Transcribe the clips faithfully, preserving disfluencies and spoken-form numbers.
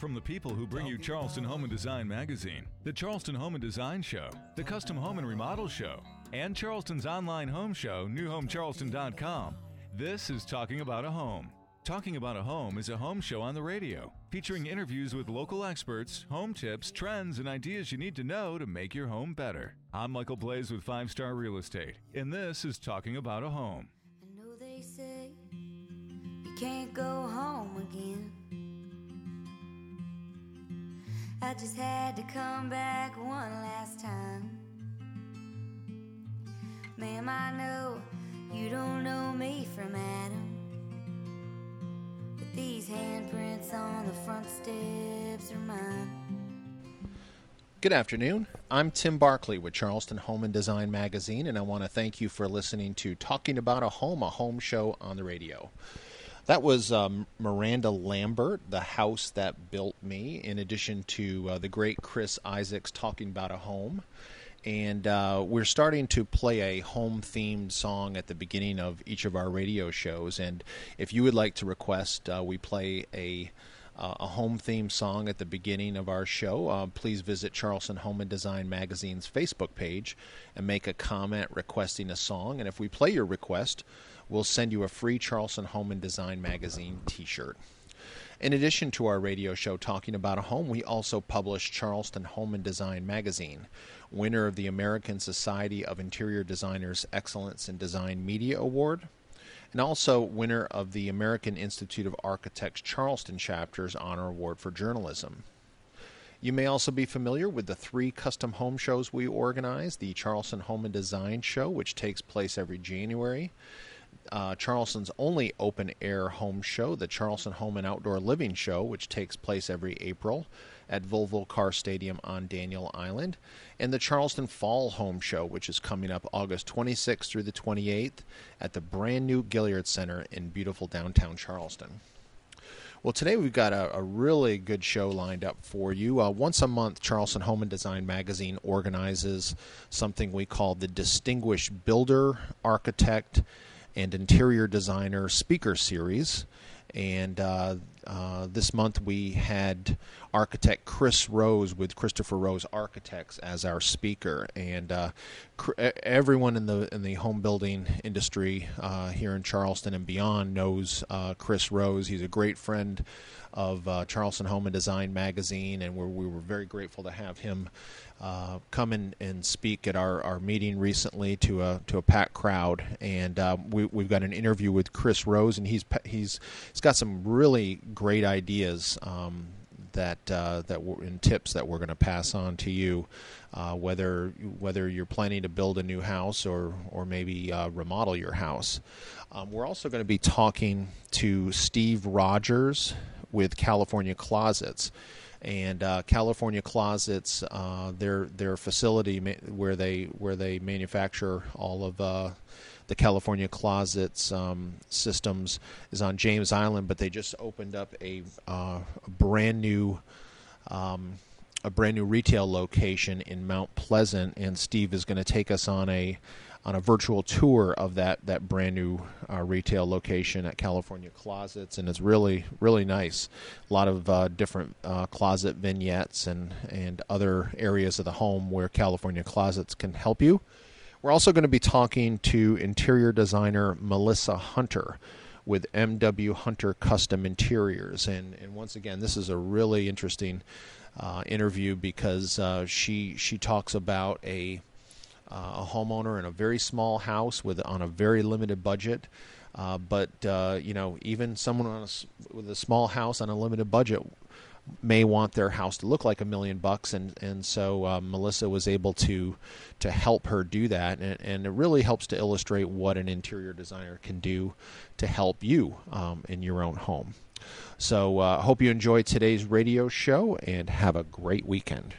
from the people who bring you Charleston Home and Design magazine, the Charleston Home and Design Show, the Custom Home and Remodel Show, and Charleston's online home show, new home charleston dot com. This is Talking About a Home. Talking About a Home is a home show on the radio, featuring interviews with local experts, home tips, trends, and ideas you need to know to make your home better. I'm Michael Blaze with Five Star Real Estate, and this is Talking About a Home. I know they say you can't go home again. I just had to come back one last time. Ma'am, I know you don't know me from Adam, but these handprints on the front steps are mine. Good afternoon. I'm Tim Barkley with Charleston Home and Design magazine, and I want to thank you for listening to Talking About a Home, a home show on the radio. That was um, Miranda Lambert, The House That Built Me, in addition to uh, the great Chris Isaacs Talking About a Home. And uh, we're starting to play a home-themed song at the beginning of each of our radio shows. And if you would like to request, uh, we play a uh, a home-themed song at the beginning of our show, uh, please visit Charleston Home and Design magazine's Facebook page and make a comment requesting a song. And if we play your request, we'll send you a free Charleston Home and Design magazine t-shirt. In addition to our radio show Talking About a Home, we also publish Charleston Home and Design magazine, winner of the American Society of Interior Designers Excellence in Design Media Award, and also winner of the American Institute of Architects Charleston Chapter's Honor Award for Journalism. You may also be familiar with the three custom home shows we organize: the Charleston Home and Design Show, which takes place every January, Uh, Charleston's only open-air home show, the Charleston Home and Outdoor Living Show, which takes place every April at Volvo Car Stadium on Daniel Island, and the Charleston Fall Home Show, which is coming up August twenty-sixth through the twenty-eighth at the brand-new Gilliard Center in beautiful downtown Charleston. Well, today we've got a, a really good show lined up for you. Uh, once a month, Charleston Home and Design magazine organizes something we call the Distinguished Builder, Architect, and Interior Designer Speaker Series. And uh, uh, this month we had architect Chris Rose with Christopher Rose Architects as our speaker. And uh, cr- everyone in the in the home building industry uh, here in Charleston and beyond knows uh, Chris Rose. He's a great friend of uh, Charleston Home and Design magazine, and we're, we were very grateful to have him uh, come in and speak at our, our meeting recently to a to a packed crowd. And uh, we, we've got an interview with Chris Rose, and he's he's he's got some really great ideas um, that uh, that we're, and tips that we're going to pass on to you, uh, whether whether you're planning to build a new house or or maybe uh, remodel your house. Um, we're also going to be talking to Steve Rogers with California Closets, and uh, California Closets, uh, their their facility ma- where they where they manufacture all of uh, the California Closets um, systems is on James Island, but they just opened up a, uh, a brand new um, a brand new retail location in Mount Pleasant, and Steve is going to take us on a on a virtual tour of that that brand new uh, retail location at California Closets, and it's really really nice. A lot of uh, different uh, closet vignettes and and other areas of the home where California Closets can help you. We're also going to be talking to interior designer Melissa Hunter with M W Hunter Custom Interiors, and and once again, this is a really interesting uh, interview because uh, she she talks about a Uh, a homeowner in a very small house with on a very limited budget, uh, but uh, you know, even someone on a, with a small house on a limited budget may want their house to look like a million bucks, and and so uh, Melissa was able to to help her do that, and, and it really helps to illustrate what an interior designer can do to help you um, in your own home. So I uh, hope you enjoyed today's radio show and have a great weekend.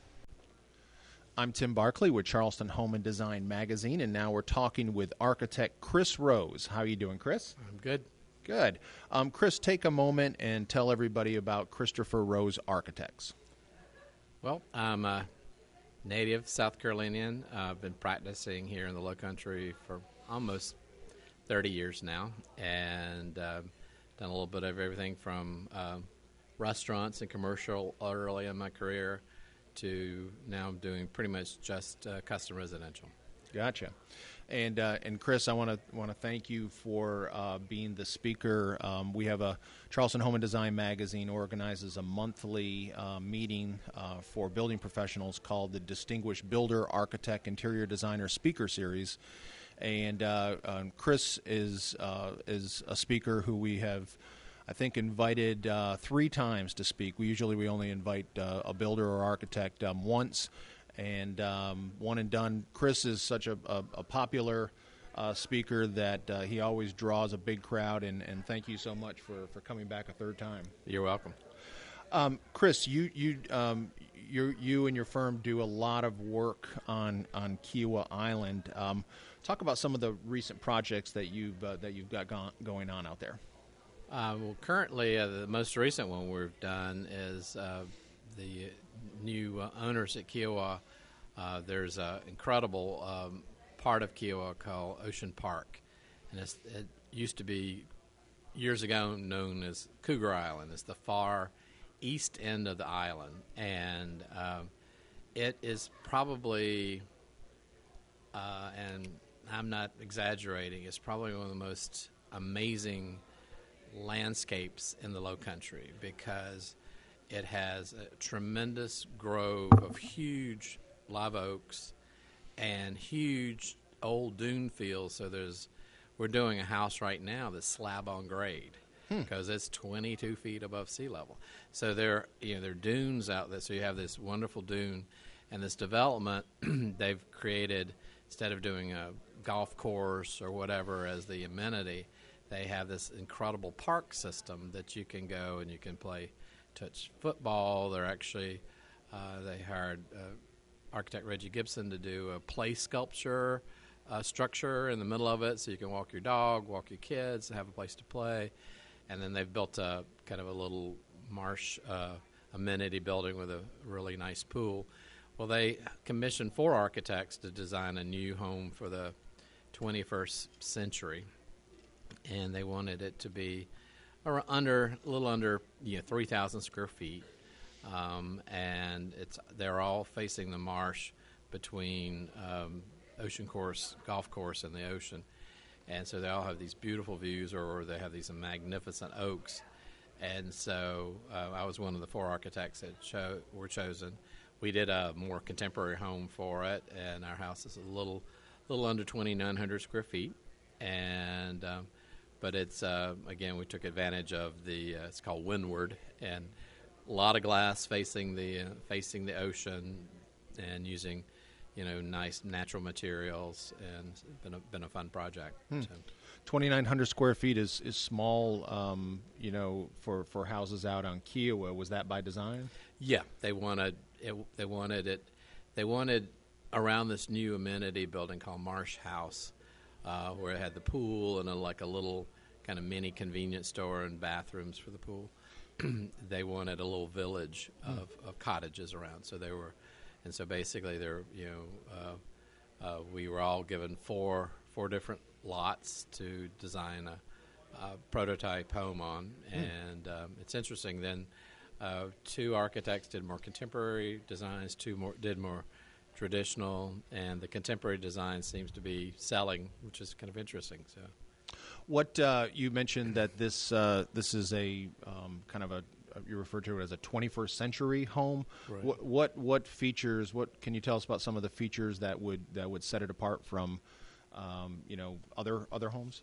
I'm Tim Barkley with Charleston Home and Design magazine, and now we're talking with architect Chris Rose. How are you doing, Chris? I'm good. Good. Um, Chris, take a moment and tell everybody about Christopher Rose Architects. Well, I'm a native South Carolinian. Uh, I've been practicing here in the Lowcountry for almost thirty years now, and uh, done a little bit of everything from uh, restaurants and commercial early in my career to now I'm doing pretty much just uh, custom residential. Gotcha. And uh, and Chris, I want to want to thank you for uh, being the speaker. Um, we have a Charleston Home and Design magazine organizes a monthly uh, meeting uh, for building professionals called the Distinguished Builder, Architect, Interior Designer Speaker Series. And uh, um, Chris is uh, is a speaker who we have, I think, invited uh, three times to speak. We usually we only invite uh, a builder or architect um, once. And um, one and done. Chris is such a, a, a popular uh, speaker that uh, he always draws a big crowd, and, and thank you so much for, for coming back a third time. You're welcome. Um, Chris, you you um, you you and your firm do a lot of work on on Kiowa Island. Um, talk about some of the recent projects that you've uh, that you've got go- going on out there. Uh, well, currently, uh, the most recent one we've done is uh, the new uh, owners at Kiowa. Uh, there's an incredible um, part of Kiowa called Ocean Park, and it's, it used to be years ago known as Cougar Island. It's the far east end of the island, and um, it is probably, uh, and I'm not exaggerating, it's probably one of the most amazing landscapes in the Low Country because it has a tremendous grove of huge live oaks and huge old dune fields. So there's, we're doing a house right now that's slab on grade because hmm. it's twenty-two feet above sea level. So there, you know, there are dunes out there. So you have this wonderful dune, and this development they've created. Instead of doing a golf course or whatever as the amenity, they have this incredible park system that you can go and you can play touch football. They're actually, uh, they hired uh, architect Reggie Gibson to do a play sculpture uh, structure in the middle of it so you can walk your dog, walk your kids, have a place to play. And then they've built a kind of a little marsh uh, amenity building with a really nice pool. Well, they commissioned four architects to design a new home for the twenty-first century, and they wanted it to be or under a little under you know three thousand square feet, um, and it's they're all facing the marsh between um, Ocean Course Golf Course and the ocean, and so they all have these beautiful views, or they have these magnificent oaks, and so uh, I was one of the four architects that cho- were chosen. We did a more contemporary home for it, and our house is a little little under twenty-nine hundred square feet, and um, but it's, uh, again, we took advantage of the, uh, it's called Windward, and a lot of glass facing the uh, facing the ocean and using, you know, nice natural materials, and it's been a, been a fun project. Hmm. So. twenty-nine hundred square feet is, is small, um, you know, for, for houses out on Kiowa. Was that by design? Yeah, they wanted it, they wanted it, they wanted around this new amenity building called Marsh House, Uh, where it had the pool and a, like a little kind of mini convenience store and bathrooms for the pool. They wanted a little village of, mm. of cottages around. So they were, and so basically they're, you know, uh, uh, we were all given four four different lots to design a, a prototype home on. Mm. And um, it's interesting. Then uh, two architects did more contemporary designs, two more did more traditional, and the contemporary design seems to be selling, which is kind of interesting. So, what uh, you mentioned that this uh, this is a um, kind of a you refer to it as a twenty-first century home. Right. What, what what features? What can you tell us about some of the features that would that would set it apart from um, you know other other homes?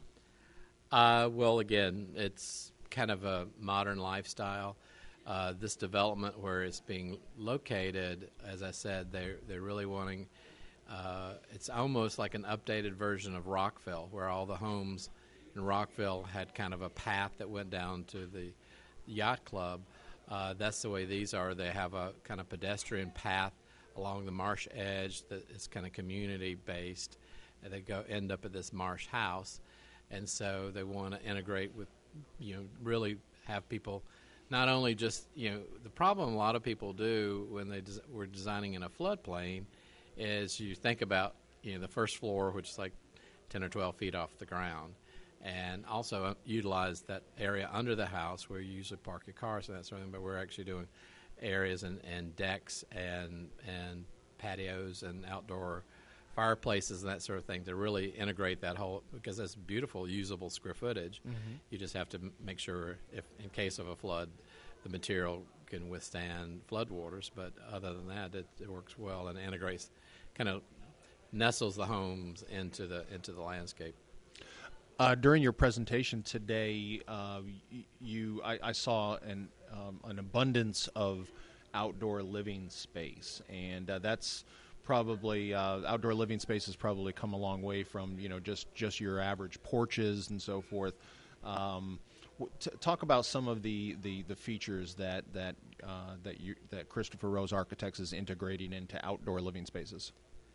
Uh, well, again, it's kind of a modern lifestyle. Uh, this development where it's being located, as I said, they're, they're really wanting, uh, it's almost like an updated version of Rockville, where all the homes in Rockville had kind of a path that went down to the yacht club. Uh, that's the way these are. They have a kind of pedestrian path along the marsh edge that is kind of community-based, and they go end up at this marsh house. And so they want to integrate with, you know, really have people not only just, you know, the problem a lot of people do when they des- were designing in a floodplain is you think about, you know, the first floor, which is like ten or twelve feet off the ground. and also uh, utilize that area under the house where you usually park your cars and that sort of thing. But we're actually doing areas and, and decks and and patios and outdoor fireplaces and that sort of thing to really integrate that whole, because that's beautiful, usable square footage. Mm-hmm. You just have to m- make sure, if in case of a flood, the material can withstand floodwaters. But other than that, it, it works well and integrates, kind of nestles the homes into the into the landscape. Uh, during your presentation today, uh, y- you I, I saw an um, an abundance of outdoor living space, and uh, that's probably uh, outdoor living space has probably come a long way from you know just, just your average porches and so forth. Um, w- t- talk about some of the, the, the features that that uh, that you that Christopher Rose Architects is integrating into outdoor living spaces.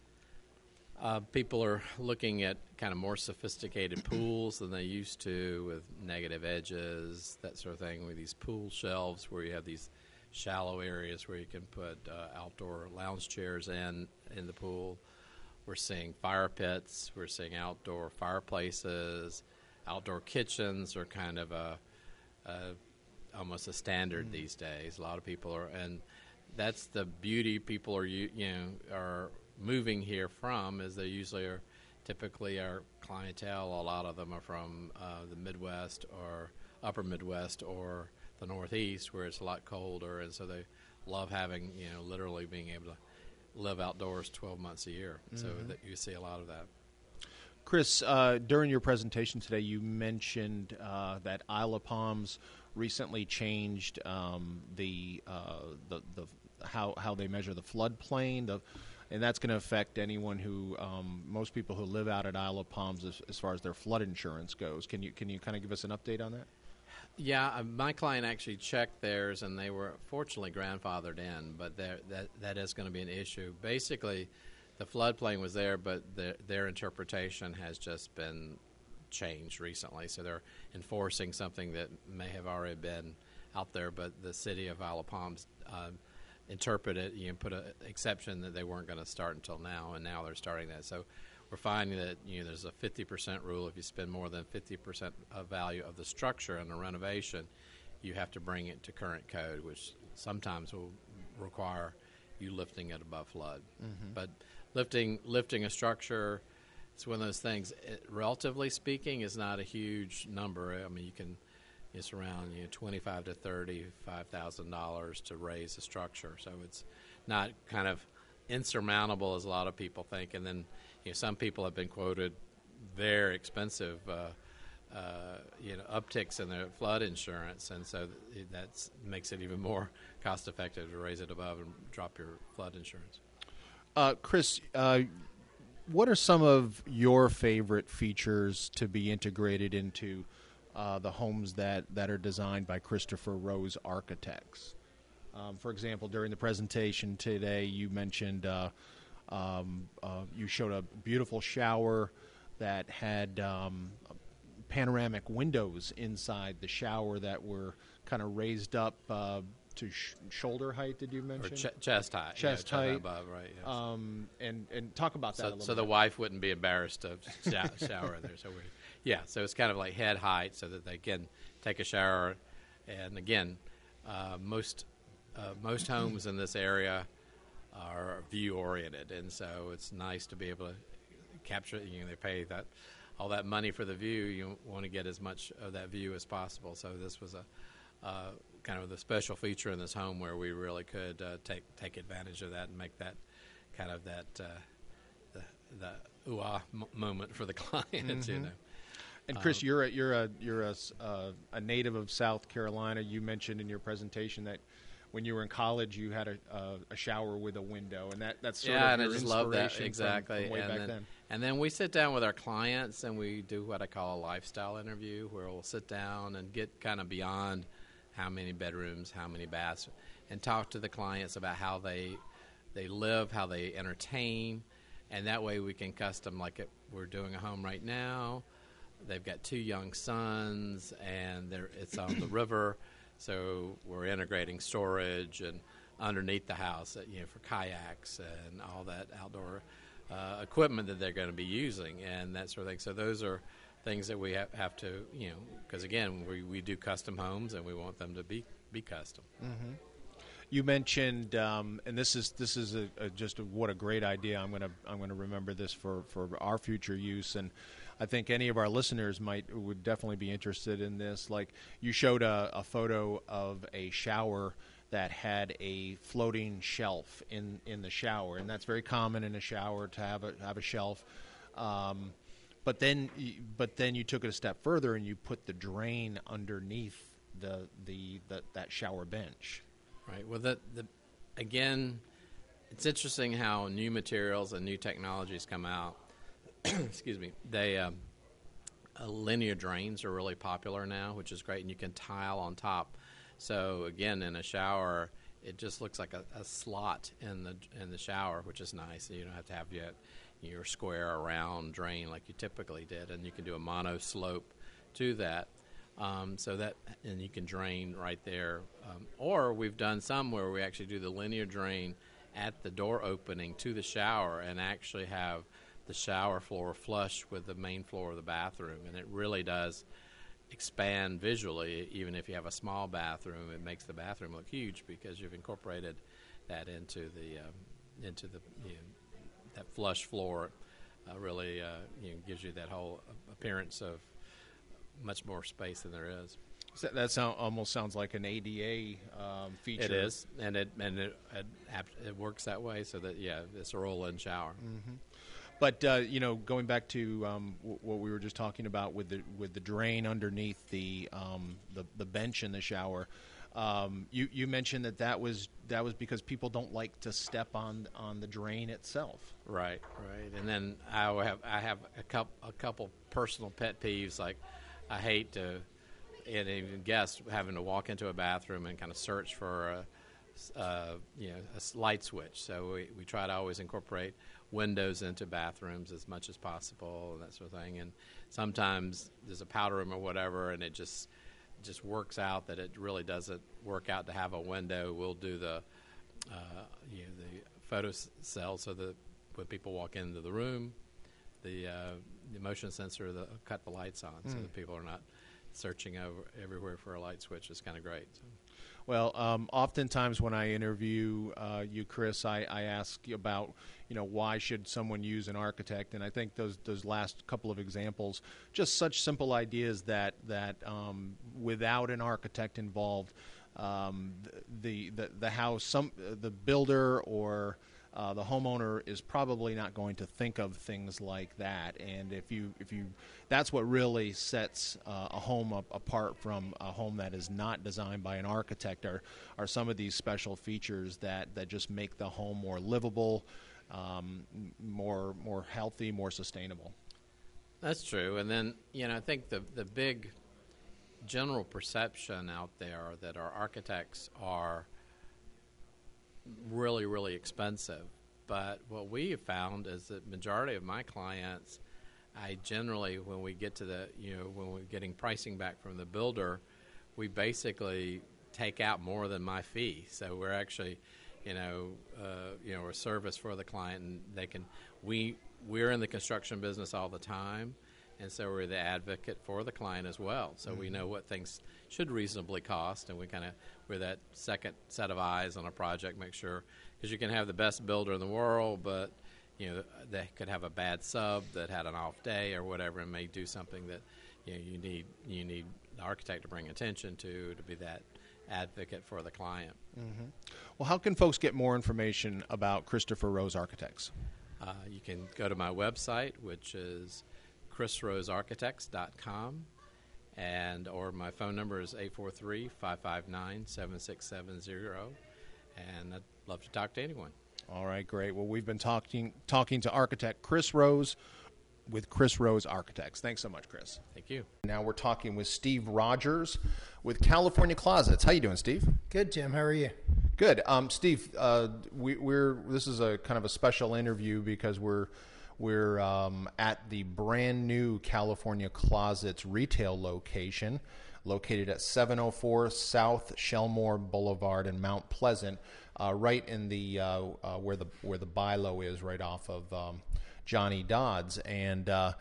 Uh, people are looking at kind of more sophisticated pools than they used to, with negative edges, that sort of thing, with these pool shelves where you have these shallow areas where you can put uh, outdoor lounge chairs in in the pool. We're seeing fire pits. We're seeing outdoor fireplaces. Outdoor kitchens are kind of a, a almost a standard mm. these days. A lot of people are, and that's the beauty people are you you know are moving here from, is they usually are typically our clientele. A lot of them are from uh, the Midwest or upper Midwest or the Northeast, where it's a lot colder, and so they love having, you know, literally being able to live outdoors twelve months a year. Mm-hmm. So that you see a lot of that. Chris, uh, during your presentation today, you mentioned uh, that Isle of Palms recently changed um, the, uh, the the how how they measure the floodplain, the and that's going to affect anyone who, um, most people who live out at Isle of Palms as, as far as their flood insurance goes. Can you can you kind of give us an update on that? Yeah, uh, my client actually checked theirs, and they were fortunately grandfathered in, but that that is going to be an issue. Basically, the floodplain was there, but the, their interpretation has just been changed recently. So they're enforcing something that may have already been out there, but the city of Isle of Palms uh, interpreted, you know, put an exception that they weren't going to start until now, and now they're starting that. So we're finding that, you know, there's a fifty percent rule. If you spend more than fifty percent of value of the structure in a renovation, you have to bring it to current code, which sometimes will require you lifting it above flood. Mm-hmm. But lifting lifting a structure, it's one of those things, it, relatively speaking, is not a huge number. I mean, you can, it's around, you know, twenty-five to thirty-five thousand dollars to raise a structure. So it's not kind of insurmountable as a lot of people think. And then, you know, some people have been quoted very expensive, uh, uh, you know, upticks in their flood insurance, and so that makes it even more cost effective to raise it above and drop your flood insurance. Uh, Chris, uh, what are some of your favorite features to be integrated into uh, the homes that, that are designed by Christopher Rose Architects? Um, for example, during the presentation today, you mentioned uh, um, uh, you showed a beautiful shower that had um, panoramic windows inside the shower that were kind of raised up uh, to sh- shoulder height. Did you mention? Or ch- chest height. Chest yeah, height. Above, right? Yes. Um, and and talk about that so, a little so bit. the wife wouldn't be embarrassed to sh- shower there. So we, yeah. So it's kind of like head height, so that they can take a shower. And again, uh, most uh, most homes in this area are view oriented, and so it's nice to be able to capture. You know, they pay that all that money for the view. You want to get as much of that view as possible. So this was a uh, kind of the special feature in this home where we really could uh, take take advantage of that and make that kind of that uh, the the ooh ah m- moment for the clients. Mm-hmm. You know. And Chris, um, you're a, you're a you're a, uh, a native of South Carolina. You mentioned in your presentation that when you were in college, you had a, a, a shower with a window, and that that's sort yeah, of and your I just love that inspiration exactly. from, from way and back then, then. And then we sit down with our clients, and we do what I call a lifestyle interview, where we'll sit down and get kind of beyond how many bedrooms, how many baths, and talk to the clients about how they they live, how they entertain, and that way we can custom, like it, we're doing a home right now. They've got two young sons, and they're, it's on the river, so we're integrating storage and underneath the house, you know, for kayaks and all that outdoor uh, equipment that they're going to be using and that sort of thing. So those are things that we have, have to, you know, because again, we, we do custom homes and we want them to be, be custom. Mm-hmm. You mentioned, um, and this is this is a, a just a, what a great idea. I'm gonna I'm gonna remember this for, for our future use, and I think any of our listeners might would definitely be interested in this. Like you showed a, a photo of a shower that had a floating shelf in, in the shower, and that's very common in a shower to have a have a shelf. Um, but then but then you took it a step further and you put the drain underneath the the, the that shower bench. Right. Well, the, the again, it's interesting how new materials and new technologies come out. Excuse me. They um, uh, linear drains are really popular now, which is great, and you can tile on top. So again, in a shower, it just looks like a, a slot in the in the shower, which is nice. You don't have to have yet your square or round drain like you typically did, and you can do a mono slope to that. Um, so that, and you can drain right there. Um, or we've done some where we actually do the linear drain at the door opening to the shower and actually have the shower floor flush with the main floor of the bathroom. And it really does expand visually. Even if you have a small bathroom, it makes the bathroom look huge because you've incorporated that into the, um, into the, you know, that flush floor uh, really uh, you know, gives you that whole appearance of much more space than there is. So that sound, almost sounds like an A D A um, feature. It is, and it and it, it it works that way. So that yeah, it's a roll-in shower. Mm-hmm. But uh, you know, going back to um, w- what we were just talking about with the with the drain underneath the um, the, the bench in the shower, um, you you mentioned that that was that was because people don't like to step on on the drain itself. Right, right. And then I have I have a couple a couple personal pet peeves like. I hate to, and even guests having to walk into a bathroom and kind of search for a, uh, you know, a light switch. So we, we try to always incorporate windows into bathrooms as much as possible and that sort of thing. And sometimes there's a powder room or whatever, and it just just works out that it really doesn't work out to have a window. We'll do the, uh, you know, the photo cell so that when people walk into the room, the uh, the motion sensor the, cut the lights on mm. so that people are not searching over everywhere for a light switch. It's kind of great. So. Well, um, oftentimes when I interview uh, you, Chris, I, I ask about, you know, why should someone use an architect? And I think those those last couple of examples, just such simple ideas that that um, without an architect involved, um, the, the the house, some the builder or Uh, the homeowner is probably not going to think of things like that, and if you if you that's what really sets uh, a home up apart from a home that is not designed by an architect. Are are some of these special features that, that just make the home more livable, um, more more healthy, more sustainable. That's true, and then you know I think the the big general perception out there that our architects are really, really expensive. But what we have found is that majority of my clients, I generally, when we get to the, you know, when we're getting pricing back from the builder, we basically take out more than my fee. So we're actually, you know, uh, you know, a service for the client, and they can, we, we're in the construction business all the time, and so we're the advocate for the client as well. So mm-hmm. we know what things should reasonably cost, and we kind of, we're that second set of eyes on a project, make sure, because you can have the best builder in the world, but, you know, they could have a bad sub that had an off day or whatever and may do something that, you know, you need, you need the architect to bring attention to, to be that advocate for the client. Mm-hmm. Well, how can folks get more information about Christopher Rose Architects? Uh, you can go to my website, which is chris rose architects dot com, and or my phone number is eight four three, five five nine, seven six seven zero, and I'd love to talk to anyone. All right, great. Well, we've been talking talking to architect Chris Rose with Chris Rose Architects. Thanks so much, Chris. Thank you. Now we're talking with Steve Rogers with California Closets. How you doing, Steve? Good, Tim. How are you? Good. Um, Steve, uh, we, we're this is a kind of a special interview because we're we're um, at the brand new California Closets retail location, located at seven oh four South Shellmore Boulevard in Mount Pleasant, uh, right in the uh, uh, where the where the Bi-Lo is, right off of um, Johnny Dodds. And uh,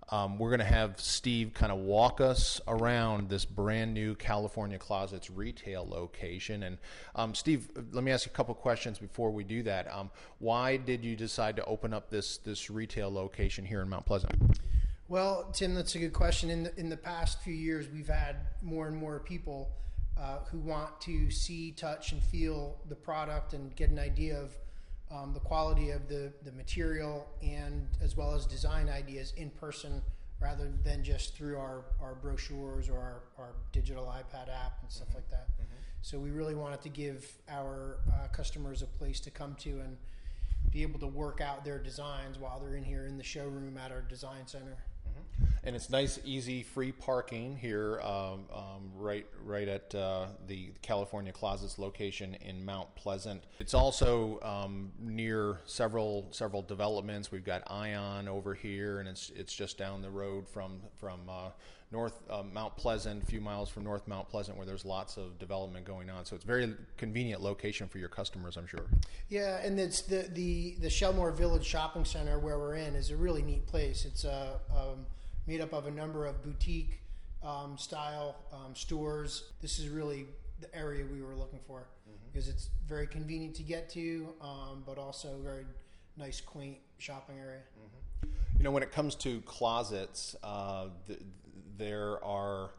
Um, we're going to have Steve kind of walk us around this brand new California Closets retail location. And um, Steve, let me ask you a couple questions before we do that. Um, why did you decide to open up this this retail location here in Mount Pleasant? Well, Tim, that's a good question. In the, in the past few years, we've had more and more people uh, who want to see, touch, and feel the product and get an idea of Um, the quality of the, the material, and as well as design ideas in person rather than just through our, our brochures or our, our digital iPad app and stuff mm-hmm. like that. Mm-hmm. So we really wanted to give our uh, customers a place to come to and be able to work out their designs while they're in here in the showroom at our design center. Mm-hmm. And it's nice, easy, free parking here, um, um, right, right at uh, the California Closets location in Mount Pleasant. It's also um, near several several developments. We've got Ion over here, and it's it's just down the road from from uh, North uh, Mount Pleasant, a few miles from North Mount Pleasant, where there's lots of development going on. So it's a very convenient location for your customers, I'm sure. Yeah, and it's the the the Shelmore Village Shopping Center where we're in is a really neat place. It's a um, made up of a number of boutique um, style um, stores. This is really the area we were looking for mm-hmm. because it's very convenient to get to, um, but also very nice, quaint shopping area. Mm-hmm. You know, when it comes to closets, uh, th- there are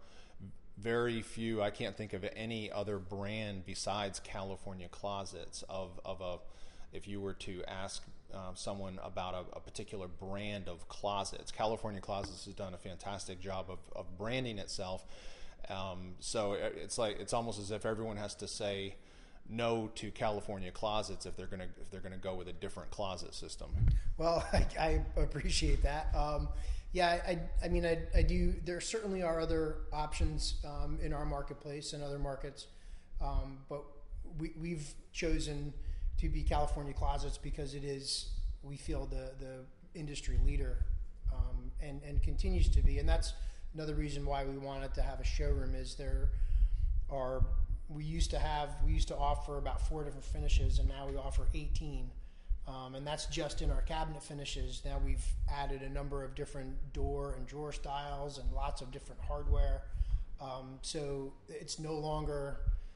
very few. I can't think of any other brand besides California Closets of of a. If you were to ask uh, someone about a, a particular brand of closets, California Closets has done a fantastic job of, of branding itself. Um, so it's like it's almost as if everyone has to say no to California Closets if they're gonna if they're gonna go with a different closet system. Well, I, I appreciate that. Um, yeah, I, I mean, I, I do. There certainly are other options um, in our marketplace and other markets, um, but we, we've chosen to be California Closets because it is, we feel, the the industry leader, um, and and continues to be, and that's another reason why we wanted to have a showroom. Is there are we used to have we used to offer about four different finishes, and now we offer eighteen, um, and that's just in our cabinet finishes. Now we've added a number of different door and drawer styles and lots of different hardware, um, so it's no longer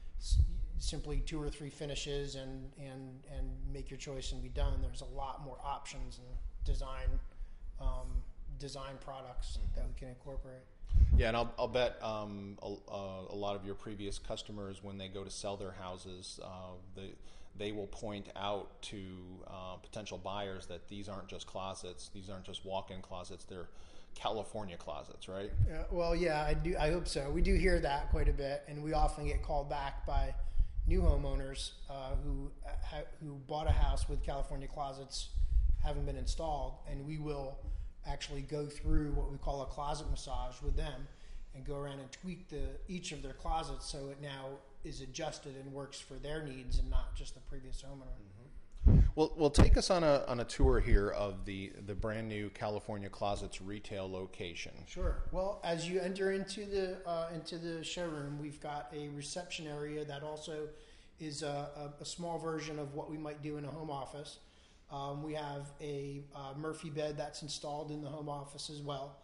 simply two or three finishes and, and, and make your choice and be done. There's a lot more options and design um, design products mm-hmm. that we can incorporate. Yeah, and I'll, I'll bet um, a, a lot of your previous customers, when they go to sell their houses, uh, they, they will point out to uh, potential buyers that these aren't just closets, these aren't just walk-in closets, they're California Closets, right? Uh, well, yeah, I do. I hope so. We do hear that quite a bit, and we often get called back by new homeowners uh, who ha- who bought a house with California Closets haven't been installed, and we will actually go through what we call a closet massage with them and go around and tweak the each of their closets so it now is adjusted and works for their needs and not just the previous homeowner. Mm-hmm. Well, well, take us on a on a tour here of the the brand new California Closets retail location. Sure. Well, as you enter into the uh, into the showroom, we've got a reception area that also is a, a, a small version of what we might do in a home office. Um, we have a uh, Murphy bed that's installed in the home office as well.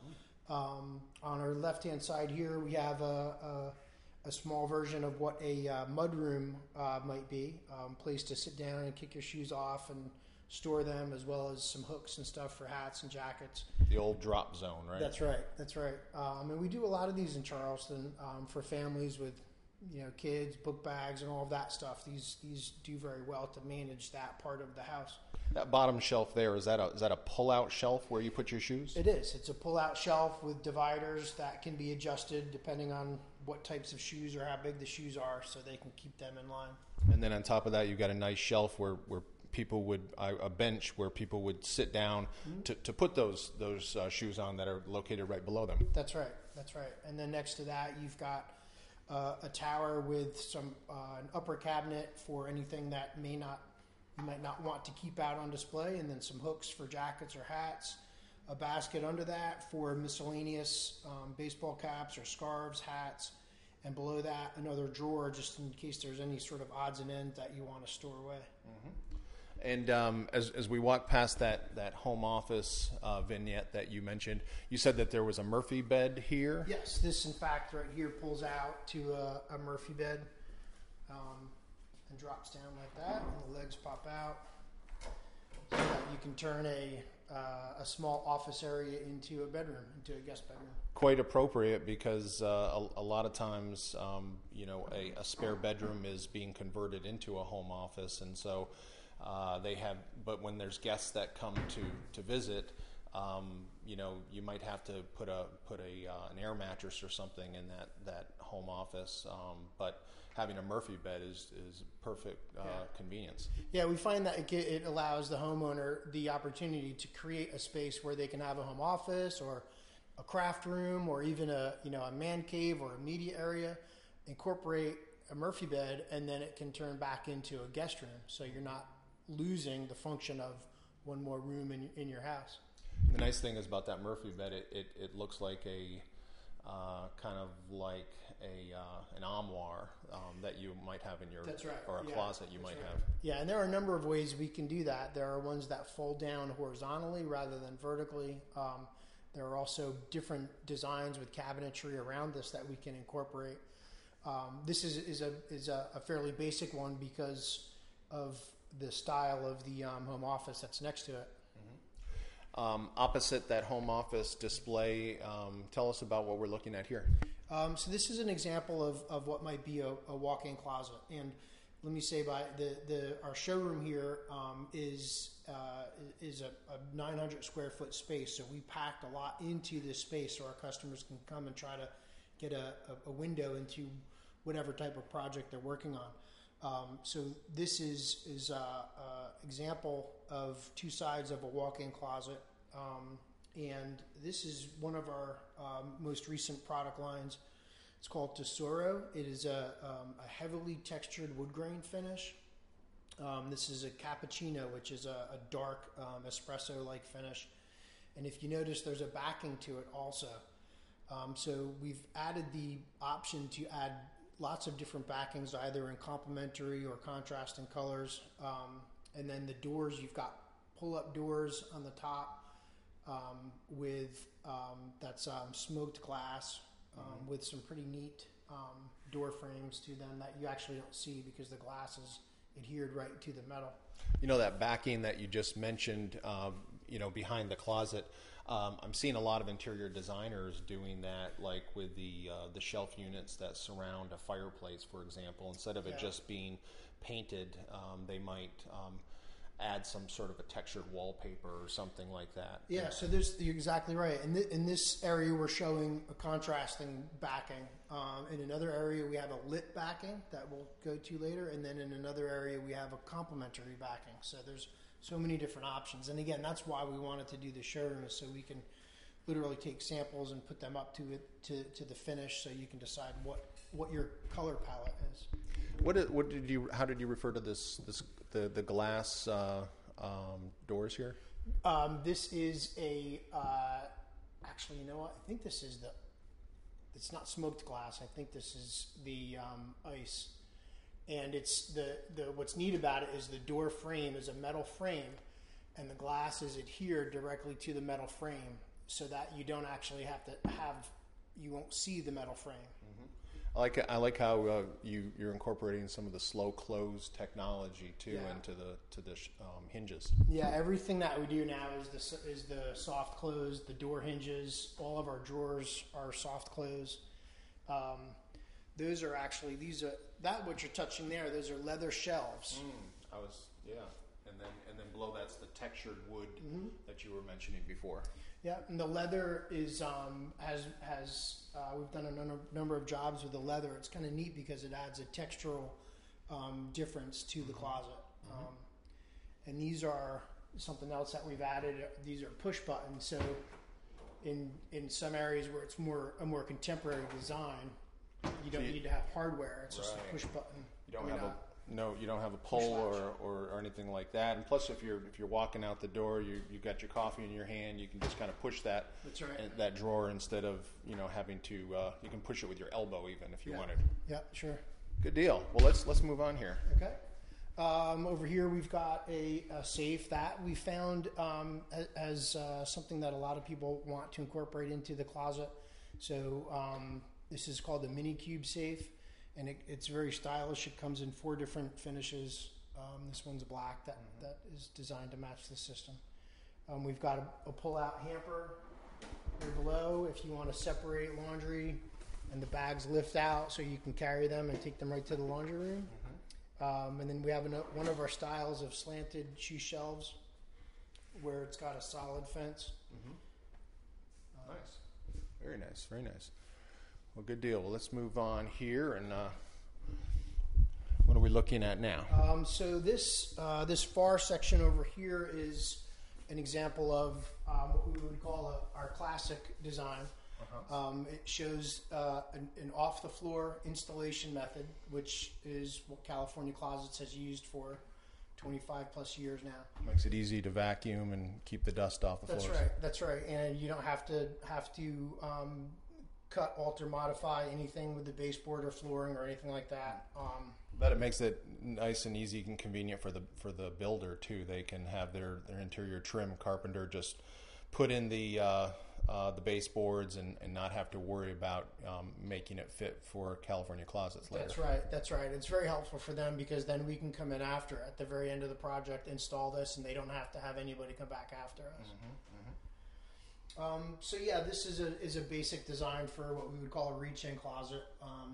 Um, on our left-hand side here, we have a, a, a small version of what a uh, mudroom uh, might be, um, place to sit down and kick your shoes off and store them, as well as some hooks and stuff for hats and jackets. The old drop zone, right? That's right. That's right. Um, and we do a lot of these in Charleston um, for families with, you know, kids, book bags, and all of that stuff. These these do very well to manage that part of the house. That bottom shelf there, is that a is that a pull-out shelf where you put your shoes? It is. It's a pull-out shelf with dividers that can be adjusted depending on what types of shoes or how big the shoes are, so they can keep them in line. And then on top of that, you've got a nice shelf where, where people would uh, a bench where people would sit down mm-hmm. to, to put those those uh, shoes on that are located right below them. That's right. That's right. And then next to that, you've got uh, a tower with some uh, an upper cabinet for anything that may not you might not want to keep out on display, and then some hooks for jackets or hats. A basket under that for miscellaneous um, baseball caps or scarves, hats, and below that another drawer just in case there's any sort of odds and ends that you want to store away. Mm-hmm. And um, as, as we walk past that, that home office uh, vignette that you mentioned, you said that there was a Murphy bed here? Yes, this in fact right here pulls out to a, a Murphy bed um, and drops down like that, and the legs pop out. So that you can turn a, uh, a small office area into a bedroom, into a guest bedroom. Quite appropriate because uh, a, a lot of times, um, you know, a, a spare bedroom is being converted into a home office, and so uh, they have. But when there's guests that come to to visit, um, you know, you might have to put a put a uh, an air mattress or something in that that home office. Um, but having a Murphy bed is is perfect uh, Yeah. convenience. Yeah, we find that it, it allows the homeowner the opportunity to create a space where they can have a home office or a craft room or even a you know a man cave or a media area, incorporate a Murphy bed, and then it can turn back into a guest room. So you're not losing the function of one more room in in your house. The nice thing is about that Murphy bed, it, it, it looks like a uh, kind of like a uh, an armoire um, that you might have in your That's right. or a Yeah, closet you that's might right. have. Yeah, and there are a number of ways we can do that. There are ones that fold down horizontally rather than vertically. Um, there are also different designs with cabinetry around this that we can incorporate. Um, this is, is a is a, a fairly basic one because of the style of the um, home office that's next to it. Um, opposite that home office display, um, tell us about what we're looking at here. Um, so this is an example of, of what might be a, a walk-in closet. And let me say, by the, the our showroom here um, is uh, is a, a nine hundred square foot space. So we packed a lot into this space so our customers can come and try to get a, a, a window into whatever type of project they're working on. Um, so this is is a, a example of two sides of a walk-in closet, um, and this is one of our um, most recent product lines. It's called Tesoro. It is a, um, a heavily textured wood grain finish. Um, this is a cappuccino, which is a, a dark um, espresso-like finish, and if you notice, there's a backing to it also. Um, so we've added the option to add lots of different backings, either in complementary or contrasting colors. Um, and then the doors, you've got pull-up doors on the top um, with um, that's um, smoked glass um, mm-hmm. with some pretty neat um, door frames to them that you actually don't see because the glass is adhered right to the metal. You know, that backing that you just mentioned, um, you know, behind the closet, um, I'm seeing a lot of interior designers doing that, like with the uh, the shelf units that surround a fireplace, for example. Instead of it Yeah. just being painted, um, they might um, add some sort of a textured wallpaper or something like that. Yeah, so there's, you're exactly right. In, th- in this area, we're showing a contrasting backing. Um, in another area, we have a lit backing that we'll go to later. And then in another area, we have a complementary backing. So there's so many different options. And again, that's why we wanted to do the showroom, is so we can literally take samples and put them up to it to, to the finish, so you can decide what, what your color palette is. What did, what did you? How did you refer to this? This the the glass uh, um, doors here? Um, this is a uh, actually, you know what? I think this is the. It's not smoked glass. I think this is the um, ice, and it's the the. What's neat about it is the door frame is a metal frame, and the glass is adhered directly to the metal frame, so that you don't actually have to have. You won't see the metal frame. I like I like how uh, you you're incorporating some of the slow close technology too Yeah. into the to the um, hinges. Yeah, everything that we do now is the is the soft close. The door hinges, all of our drawers are soft close. Um, those are actually these are that what you're touching there. Those are leather shelves. Mm, I was yeah, and then and then below that's the textured wood Mm-hmm. that you were mentioning before. Yeah, and the leather is um, has has uh, we've done a number, number of jobs with the leather. It's kind of neat because it adds a textural um, difference to the closet. Mm-hmm. Um, and these are something else that we've added. These are push buttons. So in in some areas where it's more a more contemporary design, you don't So you- need to have hardware. It's just Right. a push button. You don't I mean, have uh, a no, you don't have a pole or, latch. or, or anything like that. And plus, if you're if you're walking out the door, you you got your coffee in your hand. You can just kind of push that That's right. uh, that drawer instead of you know having to. Uh, you can push it with your elbow even if you Yeah. wanted. Yeah, sure. Good deal. Well, let's let's move on here. Okay. Um, over here, we've got a, a safe that we found um, as uh, something that a lot of people want to incorporate into the closet. So um, this is called the Mini Cube safe, and it, it's very stylish. It comes in four different finishes. Um, this one's black. That mm-hmm. that is designed to match the system. Um, we've got a, a pull-out hamper here below if you want to separate laundry, and the bags lift out so you can carry them and take them right to the laundry room. Mm-hmm. Um, and then we have an, one of our styles of slanted shoe shelves where it's got a solid fence. Mm-hmm. Uh, nice. Very nice. Very nice. Well, good deal. Well, let's move on here. And uh, what are we looking at now? Um, so this uh, this far section over here is an example of um, what we would call a, our classic design. Uh-huh. Um, it shows uh, an, an off-the-floor installation method, which is what California Closets has used for twenty-five plus years now. Makes it easy to vacuum and keep the dust off the That's floors. right. That's right. And you don't have to have to um, cut, alter, modify anything with the baseboard or flooring or anything like that. Um, but it makes it nice and easy and convenient for the for the builder too. They can have their, their interior trim carpenter just put in the uh, uh, the baseboards and, and not have to worry about um, making it fit for California Closets later. That's right. That's right. It's very helpful for them because then we can come in after at the very end of the project, install this, and they don't have to have anybody come back after us. Mm-hmm, mm-hmm. Um, so yeah, this is a is a basic design for what we would call a reach-in closet. Um,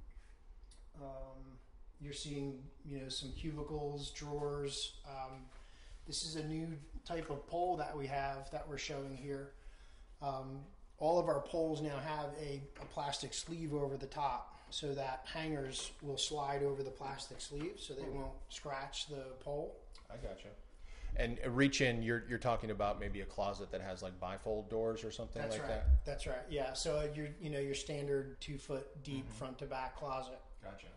um, you're seeing you know some cubicles, drawers. Um, this is a new type of pole that we have that we're showing here. Um, all of our poles now have a, a plastic sleeve over the top so that hangers will slide over the plastic sleeve so they won't scratch the pole. I gotcha. And reach in, you're you're talking about maybe a closet that has like bifold doors or something That's like right. that? That's right. Yeah. So your you know your standard two foot deep mm-hmm. front to back closet. Gotcha.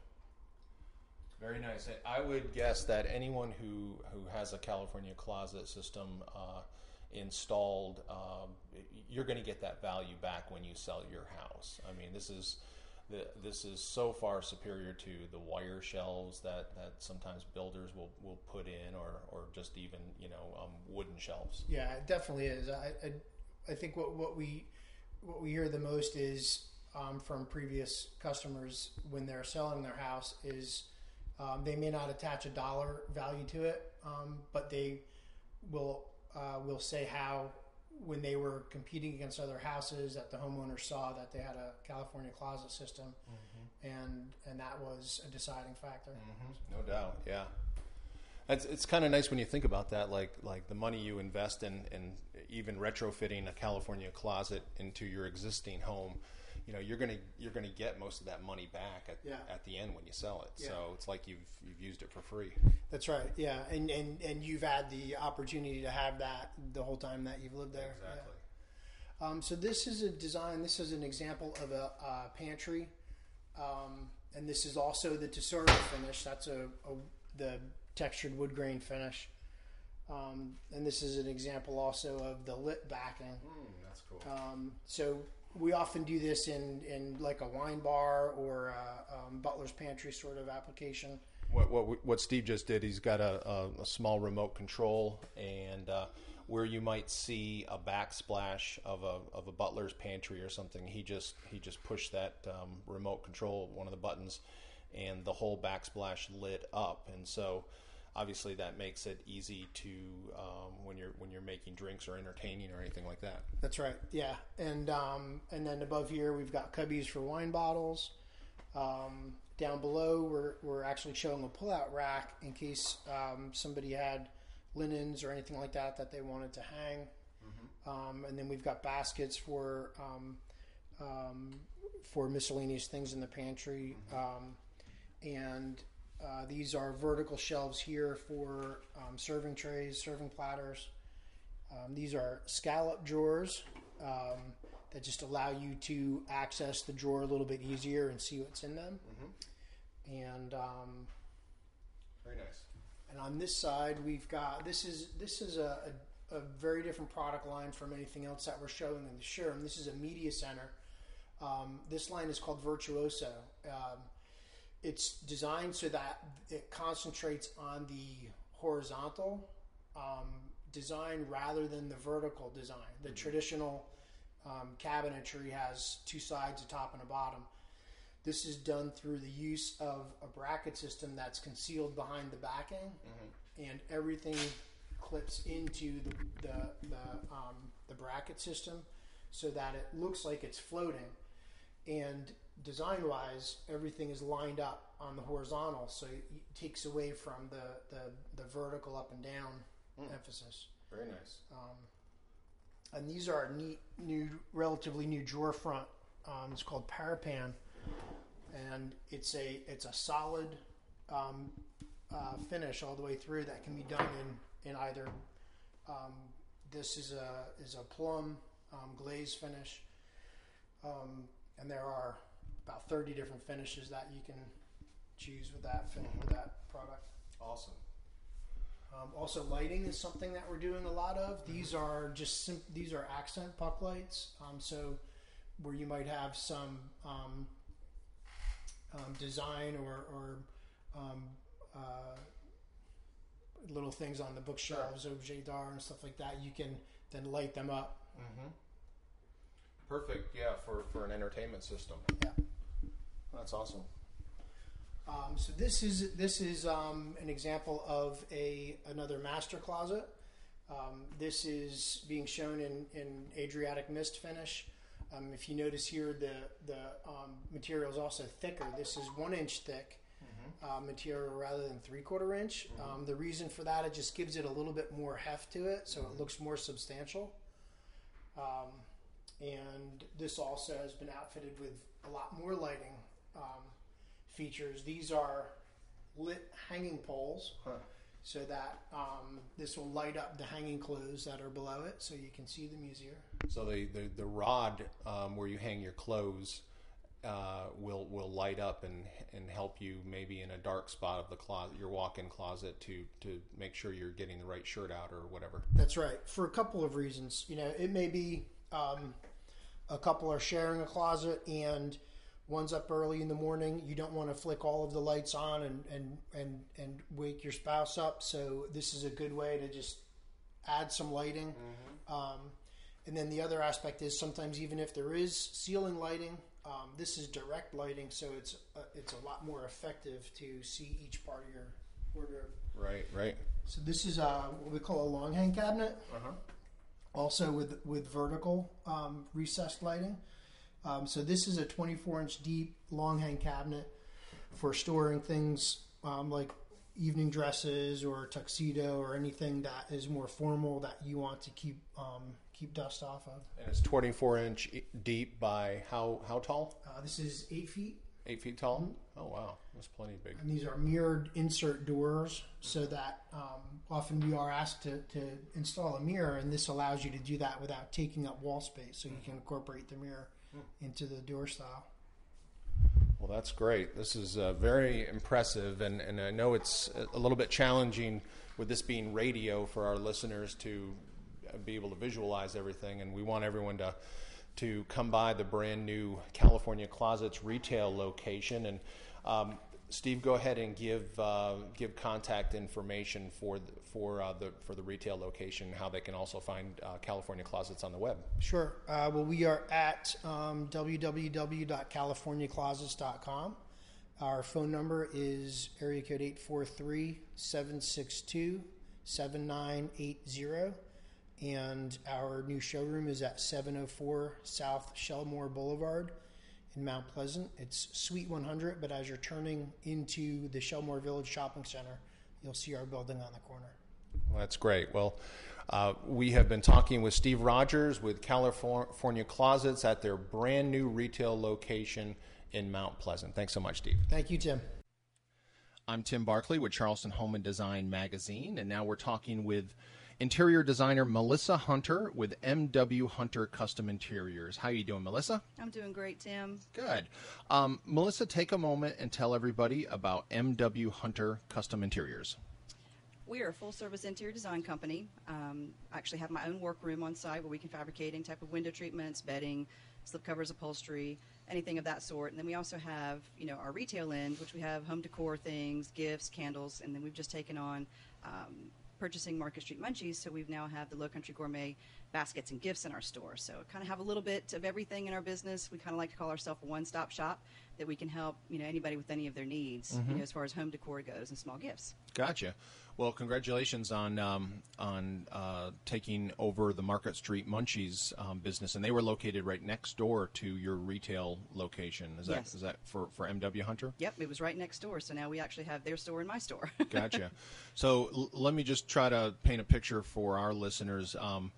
Very nice. I would guess that anyone who, who has a California Closet system uh, installed, um, you're going to get that value back when you sell your house. I mean, this is the, this is so far superior to the wire shelves that, that sometimes builders will, will put in, or, or just even you know um, wooden shelves. Yeah, it definitely is. I I, I think what, what we what we hear the most is um, from previous customers when they're selling their house is. Um, they may not attach a dollar value to it, um, but they will uh, will say how when they were competing against other houses that the homeowner saw that they had a California Closet system, mm-hmm. and and that was a deciding factor. Mm-hmm. No doubt, yeah. It's it's kind of nice when you think about that, like like the money you invest in, in even retrofitting a California Closet into your existing home. You know, you're gonna you're gonna get most of that money back at yeah. at the end when you sell it. Yeah. So it's like you've you've used it for free. That's right. Yeah, and and and you've had the opportunity to have that the whole time that you've lived there. Exactly. Yeah. Um, so this is a design. This is an example of a uh, pantry, um, and this is also the Tesoro finish. That's a, a the textured wood grain finish. Um, and this is an example also of the lit backing. Mm, that's cool. Um, so. We often do this in, in like a wine bar or a, um, butler's pantry sort of application. What what what Steve just did, he's got a, a, a small remote control, and uh, where you might see a backsplash of a of a butler's pantry or something, he just he just pushed that um, remote control, one of the buttons, and the whole backsplash lit up, and so. Obviously, that makes it easy to um, when you're when you're making drinks or entertaining or anything like that. That's right. Yeah, and um, and then above here we've got cubbies for wine bottles. Um, down below we're we're actually showing a pull-out rack in case um, somebody had linens or anything like that that they wanted to hang. Mm-hmm. Um, and then we've got baskets for um, um, for miscellaneous things in the pantry, mm-hmm. um, and. Uh, these are vertical shelves here for um, serving trays, serving platters. Um, these are scallop drawers um, that just allow you to access the drawer a little bit easier and see what's in them. Mm-hmm. And um, very nice. And on this side, we've got this is this is a, a, a very different product line from anything else that we're showing in the showroom. This is a media center. Um, this line is called Virtuoso. Um, it's designed so that it concentrates on the horizontal um, design rather than the vertical design. The traditional um, cabinetry has two sides, a top and a bottom. This is done through the use of a bracket system that's concealed behind the backing, mm-hmm. and everything clips into the the the, um, the bracket system so that it looks like it's floating. And design-wise, everything is lined up on the horizontal, so it takes away from the, the, the vertical up and down mm. emphasis. Very nice. Um, and these are neat, new, relatively new drawer front. Um, it's called Parapan, and it's a it's a solid um, uh, finish all the way through that can be done in in either. Um, this is a is a plum um, glaze finish, um, and there are about thirty different finishes that you can choose with that fin- with that product. Awesome. Um, also, lighting is something that we're doing a lot of. These are just sim- these are accent puck lights. Um, so where you might have some um, um, design or, or um, uh, little things on the bookshelves, sure. objet d'art and stuff like that, you can then light them up. Mm-hmm. Perfect, yeah, for, for an entertainment system. Yeah, that's awesome. Um, so this is this is um, an example of a another master closet. Um, this is being shown in, in Adriatic mist finish. Um, if you notice here, the the um, material is also thicker. This is one inch thick mm-hmm. uh, material rather than three quarter inch. Mm-hmm. Um, the reason for that, it just gives it a little bit more heft to it, so mm-hmm. it looks more substantial. Um, and this also has been outfitted with a lot more lighting um, features. These are lit hanging poles, huh. so that um, this will light up the hanging clothes that are below it, so you can see them easier. So the the, the rod um, where you hang your clothes uh, will will light up and and help you maybe in a dark spot of the closet, your walk-in closet, to to make sure you're getting the right shirt out or whatever. That's right. For a couple of reasons, you know, it may be um, a couple are sharing a closet and one's up early in the morning. You don't want to flick all of the lights on and, and, and, and wake your spouse up. So this is a good way to just add some lighting. Mm-hmm. Um, and then the other aspect is sometimes even if there is ceiling lighting, um, this is direct lighting, so it's uh, it's a lot more effective to see each part of your wardrobe. Right, right. So this is uh, what we call a long hang cabinet. Uh-huh. Also with with vertical um, recessed lighting. Um, so this is a twenty-four inch deep long hang cabinet for storing things um, like evening dresses or tuxedo or anything that is more formal that you want to keep um, keep dust off of. And it's twenty-four inch deep by how how tall? Uh, this is eight feet. Eight feet tall? Mm-hmm. Oh wow, that's plenty big. And these are mirrored insert doors, so that um, often we are asked to, to install a mirror, and this allows you to do that without taking up wall space, so you can incorporate the mirror into the door style. Well, that's great. This is uh, very impressive, and, and I know it's a little bit challenging with this being radio for our listeners to be able to visualize everything, and we want everyone to to come by the brand new California Closets retail location. And um, Steve, go ahead and give uh, give contact information for the, for uh, the for the retail location, how they can also find uh, California Closets on the web. Sure. Uh, well, we are at um, w w w dot california closets dot com. Our phone number is area code eight four three, seven six two, seven nine eight zero. And our new showroom is at seven oh four South Shellmore Boulevard in Mount Pleasant. It's Suite one hundred, but as you're turning into the Shellmore Village Shopping Center, you'll see our building on the corner. Well, that's great. Well, uh, we have been talking with Steve Rogers with California Closets at their brand new retail location in Mount Pleasant. Thanks so much, Steve. Thank you, Tim. I'm Tim Barkley with Charleston Home and Design Magazine, and now we're talking with interior designer Melissa Hunter with M W Hunter Custom Interiors. How are you doing, Melissa? I'm doing great, Tim. Good. Um, Melissa, take a moment and tell everybody about M W Hunter Custom Interiors. We are a full-service interior design company. Um, I actually have my own workroom on site where we can fabricate any type of window treatments, bedding, slipcovers, upholstery, anything of that sort. And then we also have, you know, our retail end, which we have home decor things, gifts, candles, and then we've just taken on um, purchasing Market Street Munchies, so we've now have the Low Country Gourmet baskets and gifts in our store. So kind of have a little bit of everything in our business. We kind of like to call ourselves a one-stop shop that we can help, you know, anybody with any of their needs, Mm-hmm. you know, as far as home decor goes and small gifts. Gotcha. Well, congratulations on um, on uh, taking over the Market Street Munchies um, business, and they were located right next door to your retail location. Is that Yes. is that for, for M W Hunter? Yep, it was right next door, so now we actually have their store and my store. Gotcha. So l- let me just try to paint a picture for our listeners. Um,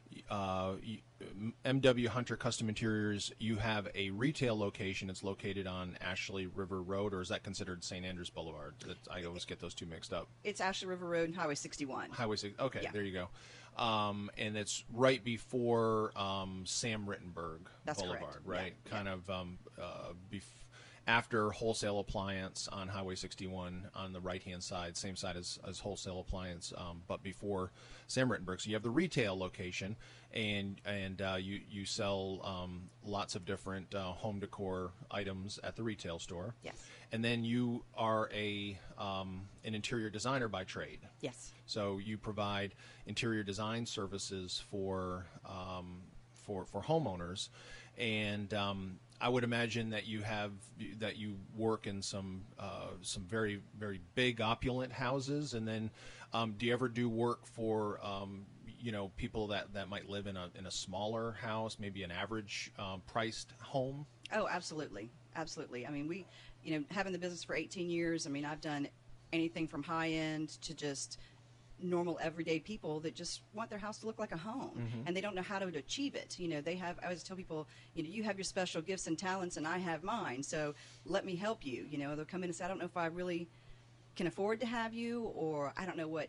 uh, y- M W Hunter Custom Interiors, you have a retail location. It's located on Ashley River Road, or is that considered Saint Andrews Boulevard? That, I always get those two mixed up. It's Ashley River Road and Highway sixty-one. Highway six. Okay, Yeah. there you go. Um, and it's right before um, Sam Rittenberg That's Boulevard, correct. right? Yeah. Kind of um, uh, bef- after Wholesale Appliance on Highway sixty-one on the right-hand side, same side as, as Wholesale Appliance, um, but before Sam Rittenberg. So you have the retail location, and and uh, you you sell um, lots of different uh, home decor items at the retail store. Yes. And then you are a um, an interior designer by trade. Yes. So you provide interior design services for um, for for homeowners, and um, I would imagine that you have that you work in some uh, some very very big opulent houses, and then um, do you ever do work for um, you know people that, that might live in a in a smaller house, maybe an average um, priced home? Oh, absolutely. Absolutely. I mean, we, you know, having the business for eighteen years, I mean, I've done anything from high end to just normal everyday people that just want their house to look like a home, Mm-hmm. and they don't know how to achieve it. You know, they have, I always tell people, you know, you have your special gifts and talents and I have mine, so let me help you. You know, they'll come in and say, I don't know if I really can afford to have you, or I don't know what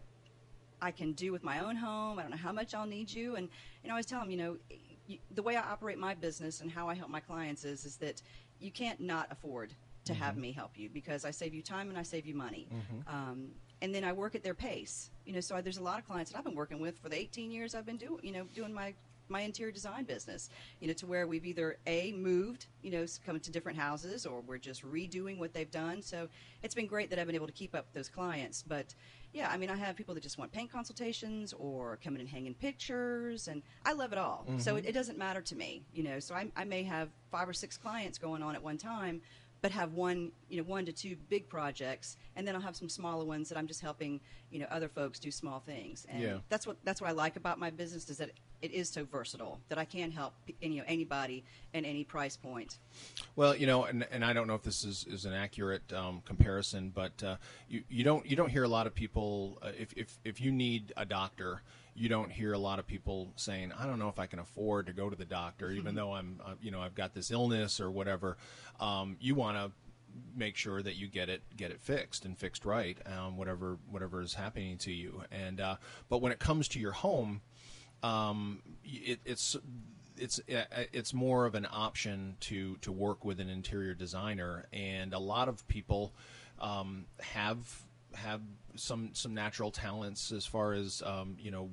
I can do with my own home. I don't know how much I'll need you. And, and I always tell them, you know, you, the way I operate my business and how I help my clients is, is that you can't not afford to have me help you, because I save you time and I save you money. Um, and then I work at their pace. You know, so I, there's a lot of clients that I've been working with for the eighteen years I've been doing, you know, doing my my interior design business, you know, to where we've either A, moved, you know, come to different houses, or we're just redoing what they've done. So it's been great that I've been able to keep up with those clients. But yeah, I mean, I have people that just want paint consultations or come in and hang in pictures, and I love it all. So it, it doesn't matter to me, you know, so I, I may have five or six clients going on at one time, but have one, you know, one to two big projects, and then I'll have some smaller ones that I'm just helping, you know, other folks do small things. And Yeah. that's what that's what I like about my business, is that it is so versatile that I can help, you know, anybody at any price point. Well, you know, and, and I don't know if this is, is an accurate um, comparison, but uh, you, you don't you don't hear a lot of people uh, if, if if you need a doctor, you don't hear a lot of people saying, I don't know if I can afford to go to the doctor, even though I'm uh, you know I've got this illness or whatever. Um, you want to make sure that you get it get it fixed and fixed right, um, whatever whatever is happening to you. And uh, but when it comes to your home, um, it, it's it's it's more of an option to to work with an interior designer, and a lot of people um, have have some some natural talents as far as um, you know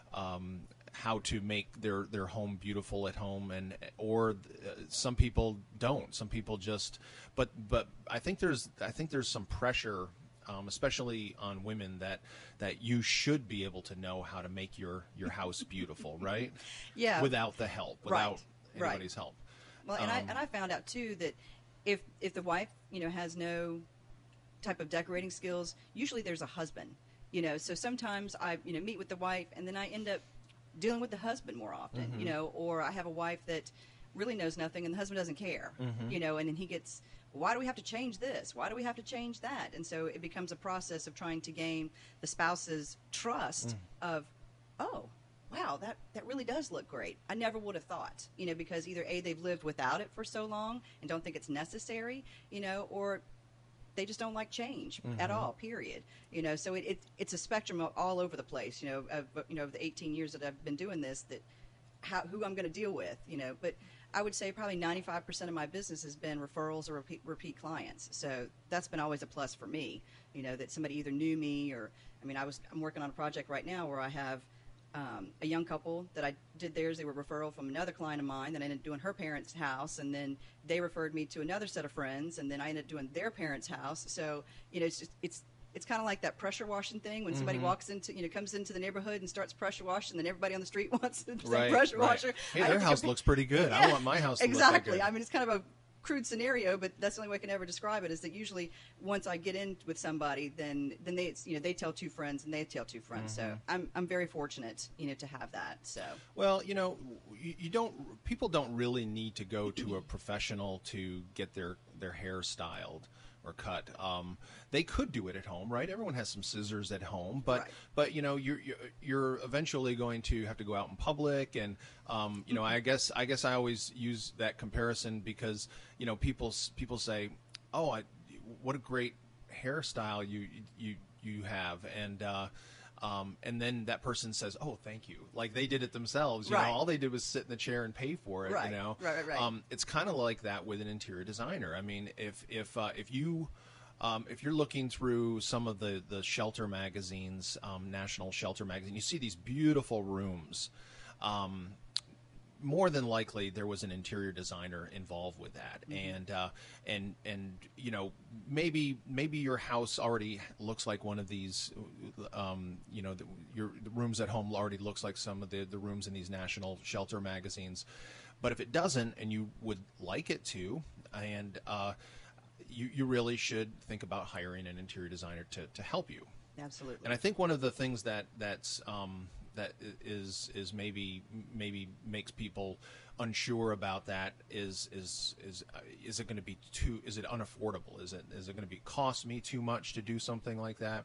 um, how to make their their home beautiful at home, and or uh, some people don't. Some people just but but I think there's I think there's some pressure. Um, especially on women, that that you should be able to know how to make your, your house beautiful, right? Yeah. Without the help, without Right, right. anybody's help. Well, and I Um, and I found out too that if if the wife, you know, has no type of decorating skills, usually there's a husband, you know. So sometimes I, you know, meet with the wife, and then I end up dealing with the husband more often, Mm-hmm. you know, or I have a wife that really knows nothing, and the husband doesn't care, Mm-hmm. you know, and then he gets, why do we have to change this? Why do we have to change that? And so it becomes a process of trying to gain the spouse's trust of, oh, wow, that, that really does look great. I never would have thought, you know, because either A, they've lived without it for so long and don't think it's necessary, you know, or they just don't like change at all, period. You know, so it, it it's a spectrum of all over the place, you know, of, you know, of the eighteen years that I've been doing this, that how, who I'm going to deal with, you know, but I would say probably ninety-five percent of my business has been referrals or repeat, repeat clients. So that's been always a plus for me, you know, that somebody either knew me or, I mean, I was, I'm working on a project right now where I have um, a young couple that I did theirs. They were a referral from another client of mine. Then I ended up doing her parents' house, and then they referred me to another set of friends, and then I ended up doing their parents' house. So, you know, it's just, it's it's kind of like that pressure washing thing when somebody Mm-hmm. walks into, you know, comes into the neighborhood and starts pressure washing, then everybody on the street wants the same Right, pressure right. washer. Hey, I their have to house compare- looks pretty good. I Yeah, want my house to exactly. look that good. I mean, it's kind of a crude scenario, but that's the only way I can ever describe it. Is that usually once I get in with somebody, then then they you know they tell two friends and they tell two friends. Mm-hmm. So I'm I'm very fortunate, you know, to have that. So Well, you know, you, you don't. People don't really need to go to a professional to get their their hair styled or cut. Um, they could do it at home, right? Everyone has some scissors at home, but Right. but you know, you're you're you're eventually going to have to go out in public, and um, you know, I guess I guess I always use that comparison because you know, people s- people say, oh, I, what a great hairstyle you you you have, and. Uh, Um, and then that person says, "Oh, thank you." Like they did it themselves. You Right. know, all they did was sit in the chair and pay for it. Right. You know, Right, right, right. Um, it's kind of like that with an interior designer. I mean, if if uh, if you um, if you're looking through some of the the shelter magazines, um, National Shelter Magazine, you see these beautiful rooms. Um, more than likely there was an interior designer involved with that. Mm-hmm. And uh, and and you know, maybe maybe your house already looks like one of these um, you know, the, your the rooms at home already looks like some of the the rooms in these national shelter magazines. But if it doesn't, and you would like it to, and uh, you you really should think about hiring an interior designer to to help you. absolutely. And I think one of the things that that's um, that is is maybe maybe makes people unsure about that is is is uh, is it going to be too is it unaffordable? Is it is it going to be cost me too much to do something like that?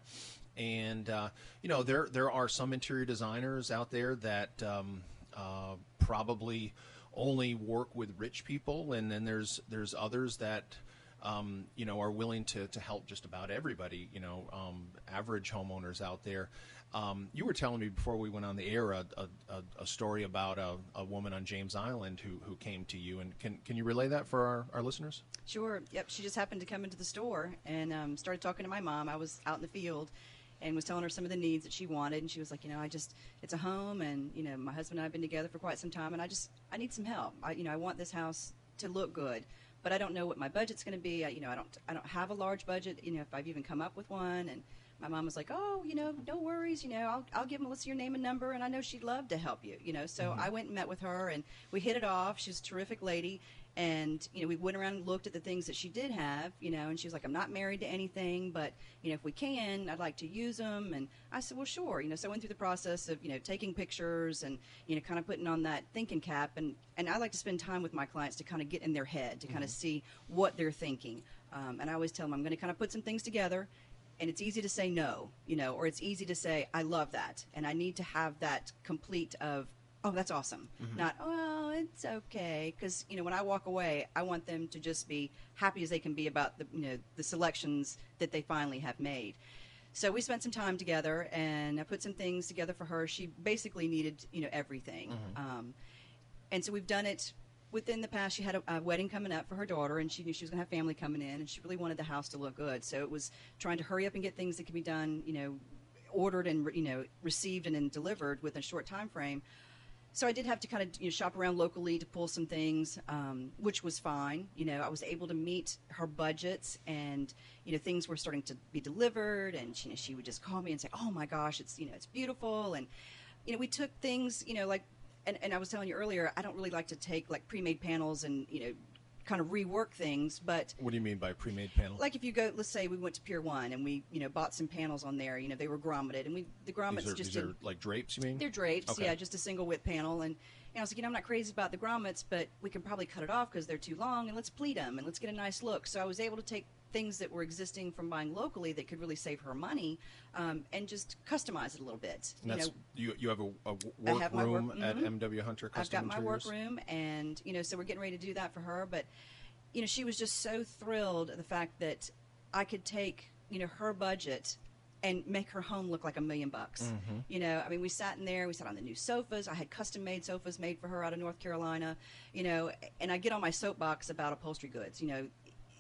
And uh, you know, there there are some interior designers out there that um, uh, probably only work with rich people, and then there's there's others that um, you know, are willing to, to help just about everybody, you know, um, average homeowners out there. Um, you were telling me before we went on the air a, a, a story about a, a woman on James Island who, who came to you, and can can you relay that for our, our listeners? Sure. Yep. She just happened to come into the store and um, started talking to my mom. I was out in the field and was telling her some of the needs that she wanted. And she was like, you know, I just, it's a home, and, you know, my husband and I have been together for quite some time, and I just, I need some help. I, you know, I want this house to look good, but I don't know what my budget's going to be. I, you know, I don't, I don't have a large budget, you know, if I've even come up with one. And my mom was like, oh, you know, no worries. You know, I'll, I'll give Melissa your name and number, and I know she'd love to help you, you know. So Mm-hmm. I went and met with her, and we hit it off. She's a terrific lady. And, you know, we went around and looked at the things that she did have, you know, and she was like, I'm not married to anything, but, you know, if we can, I'd like to use them. And I said, well, sure. You know, so I went through the process of, you know, taking pictures and, you know, kind of putting on that thinking cap. And, and I like to spend time with my clients to kind of get in their head, to kind of see what they're thinking. Um, and I always tell them I'm going to kind of put some things together. And it's easy to say no, you know, or it's easy to say, I love that. And I need to have that complete of, oh, that's awesome. Mm-hmm. Not, oh, it's okay. Because, you know, when I walk away, I want them to just be happy as they can be about the, you know, the selections that they finally have made. So we spent some time together, and I put some things together for her. She basically needed, you know, everything. Mm-hmm. Um, and so we've done it within the past. She had a, a wedding coming up for her daughter, and she knew she was going to have family coming in, and she really wanted the house to look good. So it was trying to hurry up and get things that could be done, you know, ordered and, you know, received and then delivered within a short time frame. So I did have to kind of, you know, shop around locally to pull some things, um, which was fine. You know, I was able to meet her budgets, and, you know, things were starting to be delivered, and she, you know, she would just call me and say, oh my gosh, it's, you know, it's beautiful. And, you know, we took things, you know, like, and, and I was telling you earlier, I don't really like to take like pre-made panels and, you know, kind of rework things, but What do you mean by pre-made panel? like if you go, let's say we went to Pier One and we, you know, bought some panels on there, you know, they were grommeted, and we, the grommets these are, just these didn't, are like drapes, you mean? they're drapes, Okay. yeah, just a single width panel. And, and I was like, you know, I'm not crazy about the grommets, but we can probably cut it off because they're too long, and let's pleat them and let's get a nice look. So I was able to take things that were existing from buying locally that could really save her money, um, and just customize it a little bit. And that's, you know, you, you have a, a I work have my work- room at mhm. M W Hunter Custom I've got my Interiors? work room, and, you know, so we're getting ready to do that for her. But, you know, she was just so thrilled at the fact that I could take, you know, her budget and make her home look like a million bucks. Mm-hmm. You know, I mean, we sat in there, we sat on the new sofas. I had custom-made sofas made for her out of North Carolina, you know, and I get on my soapbox about upholstery goods. You know,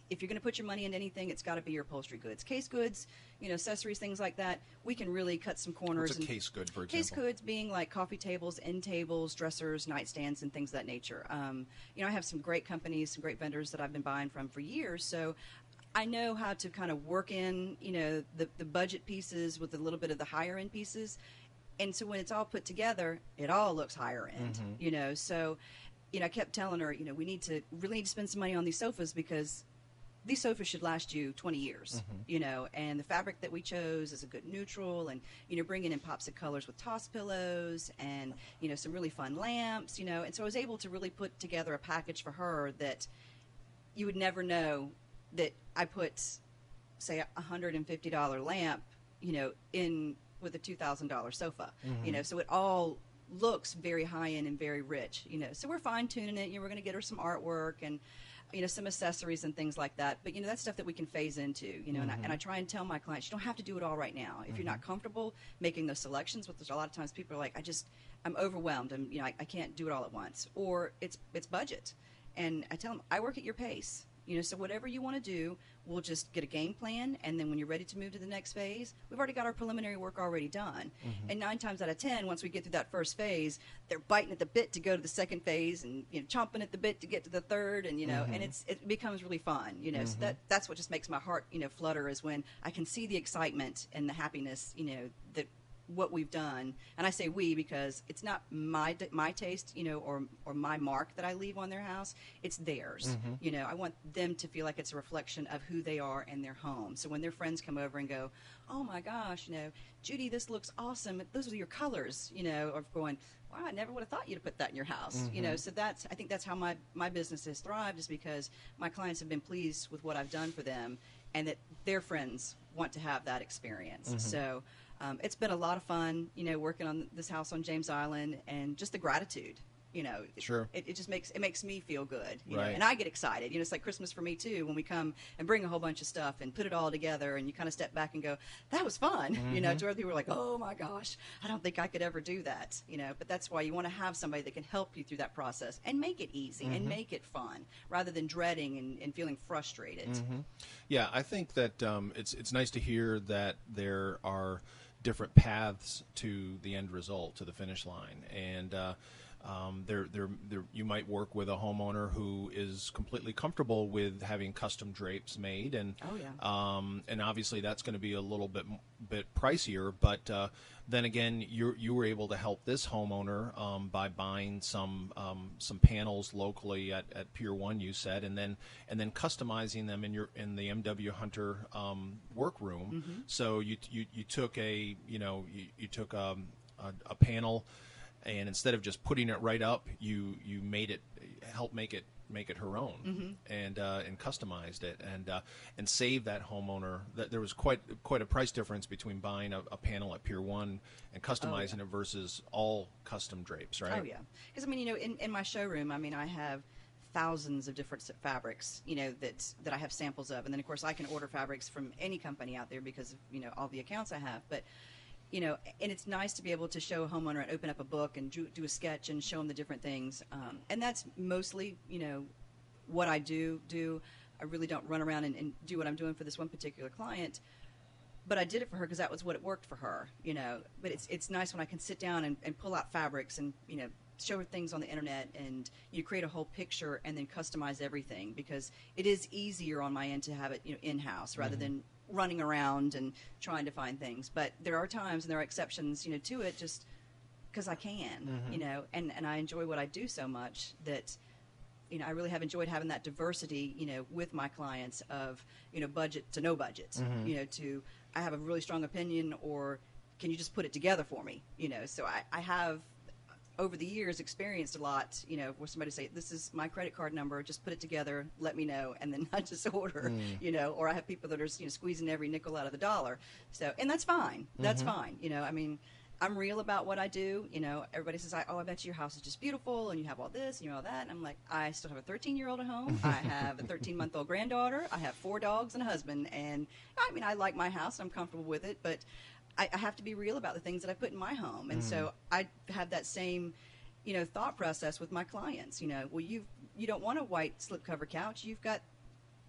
if you're going to put your money into anything, it's got to be your upholstery goods, case goods, you know, accessories, things like that. We can really cut some corners. What's a and case good, for example? Case goods being like coffee tables, end tables, dressers, nightstands, and things of that nature. Um, you know, I have some great companies, some great vendors that I've been buying from for years, so I know how to kind of work in, you know, the, the budget pieces with a little bit of the higher end pieces. And so when it's all put together, it all looks higher end, mm-hmm. you know. So, you know, I kept telling her, you know, we need to really need to spend some money on these sofas because these sofas should last you twenty years, mm-hmm. you know, and the fabric that we chose is a good neutral, and, you know, bringing in pops of colors with toss pillows and, you know, some really fun lamps, you know. And so I was able to really put together a package for her that you would never know that I put, say, a one hundred fifty dollars lamp, you know, in with a two thousand dollars sofa, mm-hmm. you know, so it all looks very high end and very rich, you know. So we're fine tuning it. You know, we're going to get her some artwork and, you know, some accessories and things like that. But, you know, that's stuff that we can phase into, you know, mm-hmm. and, I, and I try and tell my clients, you don't have to do it all right now. If mm-hmm. you're not comfortable making those selections, which a lot of times people are like, I just, I'm overwhelmed and, you know, I, I can't do it all at once. Or it's, it's budget. And I tell them, I work at your pace. You know, so whatever you want to do, we'll just get a game plan, and then when you're ready to move to the next phase, we've already got our preliminary work already done. Mm-hmm. And nine times out of ten, once we get through that first phase, they're biting at the bit to go to the second phase, and, you know, chomping at the bit to get to the third, and, you know, mm-hmm. and it's it becomes really fun, you know. Mm-hmm. So that that's what just makes my heart, you know, flutter, is when I can see the excitement and the happiness, you know, that what we've done. And I say we because it's not my my taste, you know, or or my mark that I leave on their house. It's theirs. Mm-hmm. You know, I want them to feel like it's a reflection of who they are and their home. So when their friends come over and go, oh my gosh, you know, Judy, this looks awesome. Those are your colors, you know, or going, wow, I never would have thought you'd have put that in your house. Mm-hmm. You know, so that's, I think that's how my, my business has thrived, is because my clients have been pleased with what I've done for them, and that their friends want to have that experience. Mm-hmm. So Um, it's been a lot of fun, you know, working on this house on James Island, and just the gratitude, you know. Sure. It, it just makes it makes me feel good, you right. know, and I get excited. You know, it's like Christmas for me too, when we come and bring a whole bunch of stuff and put it all together, and you kind of step back and go, that was fun, mm-hmm. you know, to where people are like, oh my gosh, I don't think I could ever do that, you know. But that's why you want to have somebody that can help you through that process and make it easy mm-hmm. and make it fun, rather than dreading and, and feeling frustrated. Mm-hmm. Yeah, I think that um, it's it's nice to hear that there are different paths to the end result, to the finish line, and uh, um, there, there, there, you might work with a homeowner who is completely comfortable with having custom drapes made, and oh, yeah. um, and obviously that's going to be a little bit bit pricier. But uh, then again, you you were able to help this homeowner um, by buying some um, some panels locally at, at Pier One, you said, and then and then customizing them in your in the M W Hunter um, workroom. Mm-hmm. So you, you you took a you know you, you took a, a, a panel, and instead of just putting it right up, you you made it help make it make it her own, mm-hmm. and uh, and customized it, and uh, and save that homeowner. That there was quite quite a price difference between buying a, a panel at Pier One and customizing oh, yeah. it versus all custom drapes, right? Oh yeah, because I mean, you know, in, in my showroom, I mean, I have thousands of different fabrics, you know, that that I have samples of, and then of course I can order fabrics from any company out there because of, you know, all the accounts I have, but. You know, and it's nice to be able to show a homeowner and open up a book and do, do a sketch and show them the different things. Um, and that's mostly, you know, what I do. Do I really don't run around and, and do what I'm doing for this one particular client, but I did it for her because that was what it worked for her. You know, but it's it's nice when I can sit down and, and pull out fabrics and, you know, show her things on the internet, and you create a whole picture and then customize everything, because it is easier on my end to have it, you know, in-house rather mm-hmm. than running around and trying to find things. But there are times and there are exceptions, you know, to it, just because I can, mm-hmm. you know, and, and I enjoy what I do so much that, you know, I really have enjoyed having that diversity, you know, with my clients of, you know, budget to no budget, mm-hmm. you know, to I have a really strong opinion, or can you just put it together for me, you know. So I, I have over the years experienced a lot, you know, where somebody say, this is my credit card number, just put it together, let me know, and then I just order, mm. you know. Or I have people that are, you know, squeezing every nickel out of the dollar. So, and that's fine. That's mm-hmm. fine. You know, I mean, I'm real about what I do. You know, everybody says, oh, I bet your house is just beautiful, and you have all this, and you know, all that. And I'm like, I still have a thirteen-year-old at home. I have a thirteen-month-old granddaughter. I have four dogs and a husband. And, I mean, I like my house. I'm comfortable with it. But I, I have to be real about the things that I put in my home. And mm. so I have that same, you know, thought process with my clients. You know, well, you you don't want a white slipcover couch. You've got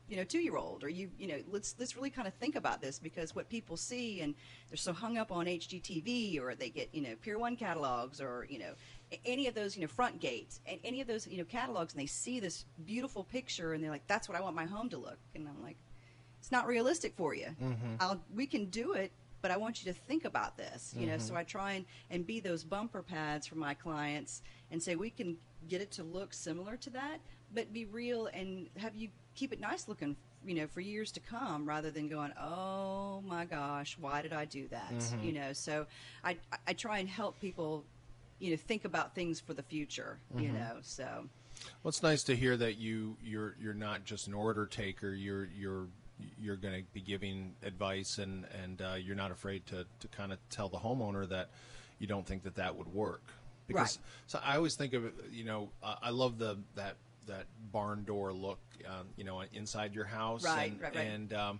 you know, two-year-old, or you, you know, let's let's really kind of think about this, because what people see, and they're so hung up on H G T V, or they get, you know, Pier One catalogs, or, you know, any of those, you know, front gates, and any of those, you know, catalogs, and they see this beautiful picture, and they're like, that's what I want my home to look. And I'm like, it's not realistic for you. Mm-hmm. I'll, we can do it, but I want you to think about this, you mm-hmm. know. So I try and, and be those bumper pads for my clients, and say we can get it to look similar to that, but be real and have you keep it nice looking, you know, for years to come, rather than going, oh my gosh, why did I do that? Mm-hmm. You know, so I I try and help people, you know, think about things for the future, mm-hmm. you know. So well, it's nice to hear that you you're you're not just an order taker. You're you're you're going to be giving advice, and and uh, you're not afraid to to kind of tell the homeowner that you don't think that that would work. Because right. so I always think of it, you know, uh, I love the that that barn door look, um, you know, inside your house, right, and right, right. and um,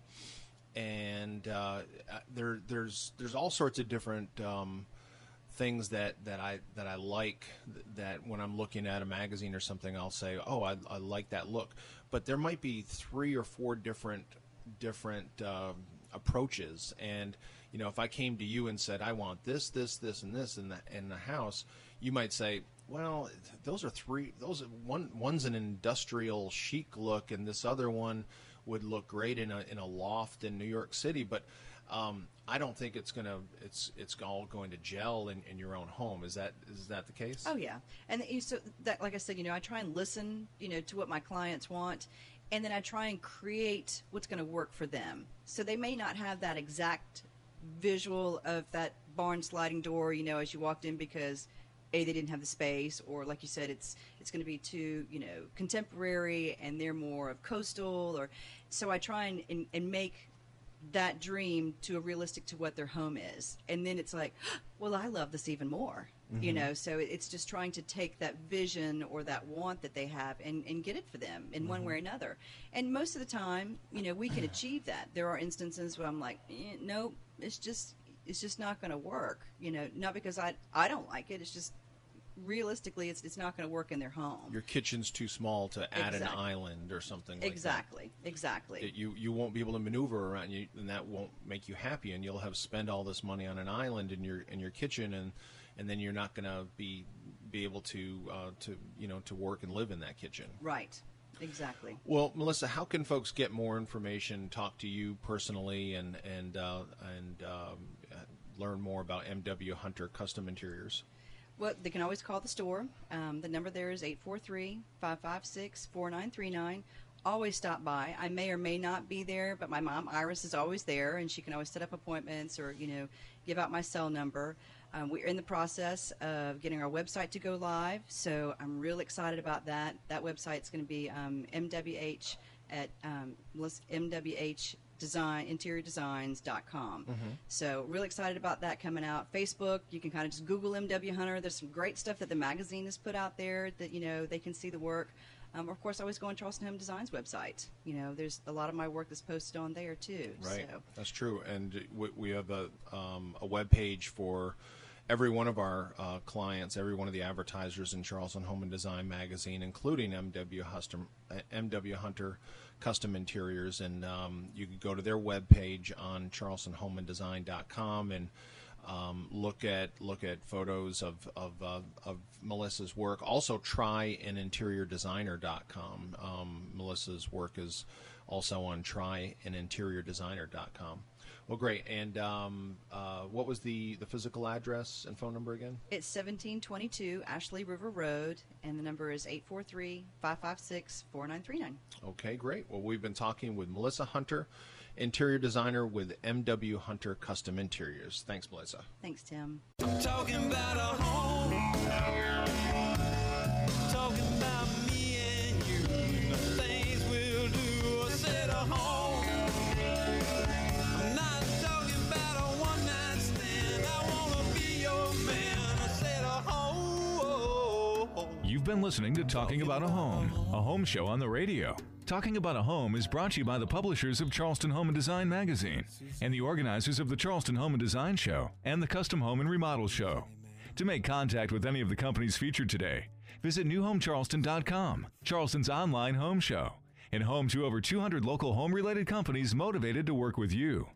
and uh, there there's there's all sorts of different um, things that, that I that I like, that when I'm looking at a magazine or something, I'll say, oh, I, I like that look, but there might be three or four different different uh, approaches, and you know, if I came to you and said, I want this, this, this, and this in the in the house, you might say, well, those are three. Those are, one one's an industrial chic look, and this other one would look great in a in a loft in New York City. But um, I don't think it's gonna it's it's all going to gel in, in your own home. Is that is that the case? Oh yeah, and you so that like I said, you know, I try and listen, you know, to what my clients want, and then I try and create what's going to work for them. So they may not have that exact visual of that barn sliding door, you know, as you walked in, because A, they didn't have the space, or like you said, it's it's going to be too, you know, contemporary, and they're more of coastal, or so I try and, and, and make that dream to a realistic to what their home is, and then it's like, well, I love this even more, mm-hmm. you know. So it's just trying to take that vision or that want that they have and, and get it for them in mm-hmm. one way or another. And most of the time, you know, we can achieve that. There are instances where I'm like, eh, nope, it's just it's just not going to work, you know, not because I I don't like it. It's just realistically, it's it's not going to work in their home. Your kitchen's too small to add exactly. an island or something like exactly. that. Exactly, exactly. You you won't be able to maneuver around, you, and that won't make you happy, and you'll have spent all this money on an island in your in your kitchen, and and then you're not going to be be able to uh, to you know to work and live in that kitchen. Right. Exactly. Well, Melissa, how can folks get more information, talk to you personally, and and uh, and um, learn more about M W Hunter Custom Interiors? Well, they can always call the store. Um, the number there is eight four three, five five six, four nine three nine. Always stop by. I may or may not be there, but my mom, Iris, is always there, and she can always set up appointments or, you know, give out my cell number. Um, we're in the process of getting our website to go live, so I'm real excited about that. That website's going to be um, M W H at um, M W H Design Interior Designs dot com. Mm-hmm. So really excited about that coming out. Facebook, you can kind of just Google M W Hunter. There's some great stuff that the magazine has put out there that, you know, they can see the work. Um, of course, I always go on Charleston Home Design's website. You know, there's a lot of my work that's posted on there too. Right, so. That's true. And we, we have a um, a web page for every one of our uh, clients, every one of the advertisers in Charleston Home and Design magazine, including M W Hunter, M W Hunter Custom Interiors, and um, you can go to their webpage on Charleston Home and Design dot com and um, look at look at photos of of, uh, of Melissa's work. Also, try an interior designer dot com. Um, Melissa's work is also on try an interior designer dot com. Well, great. And um, uh, what was the, the physical address and phone number again? It's seventeen twenty-two Ashley River Road, and the number is eight four three, five five six, four nine three nine. Okay, great. Well, we've been talking with Melissa Hunter, interior designer with M W Hunter Custom Interiors. Thanks, Melissa. Thanks, Tim. Talking about a home. Talking about me and you. The things we'll do. I said a home. You've been listening to Talking About a Home, a home show on the radio. Talking About a Home is brought to you by the publishers of Charleston Home and Design magazine and the organizers of the Charleston Home and Design Show and the Custom Home and Remodel Show. To make contact with any of the companies featured today, visit new home charleston dot com, Charleston's online home show. and home to over two hundred local home-related companies motivated to work with you.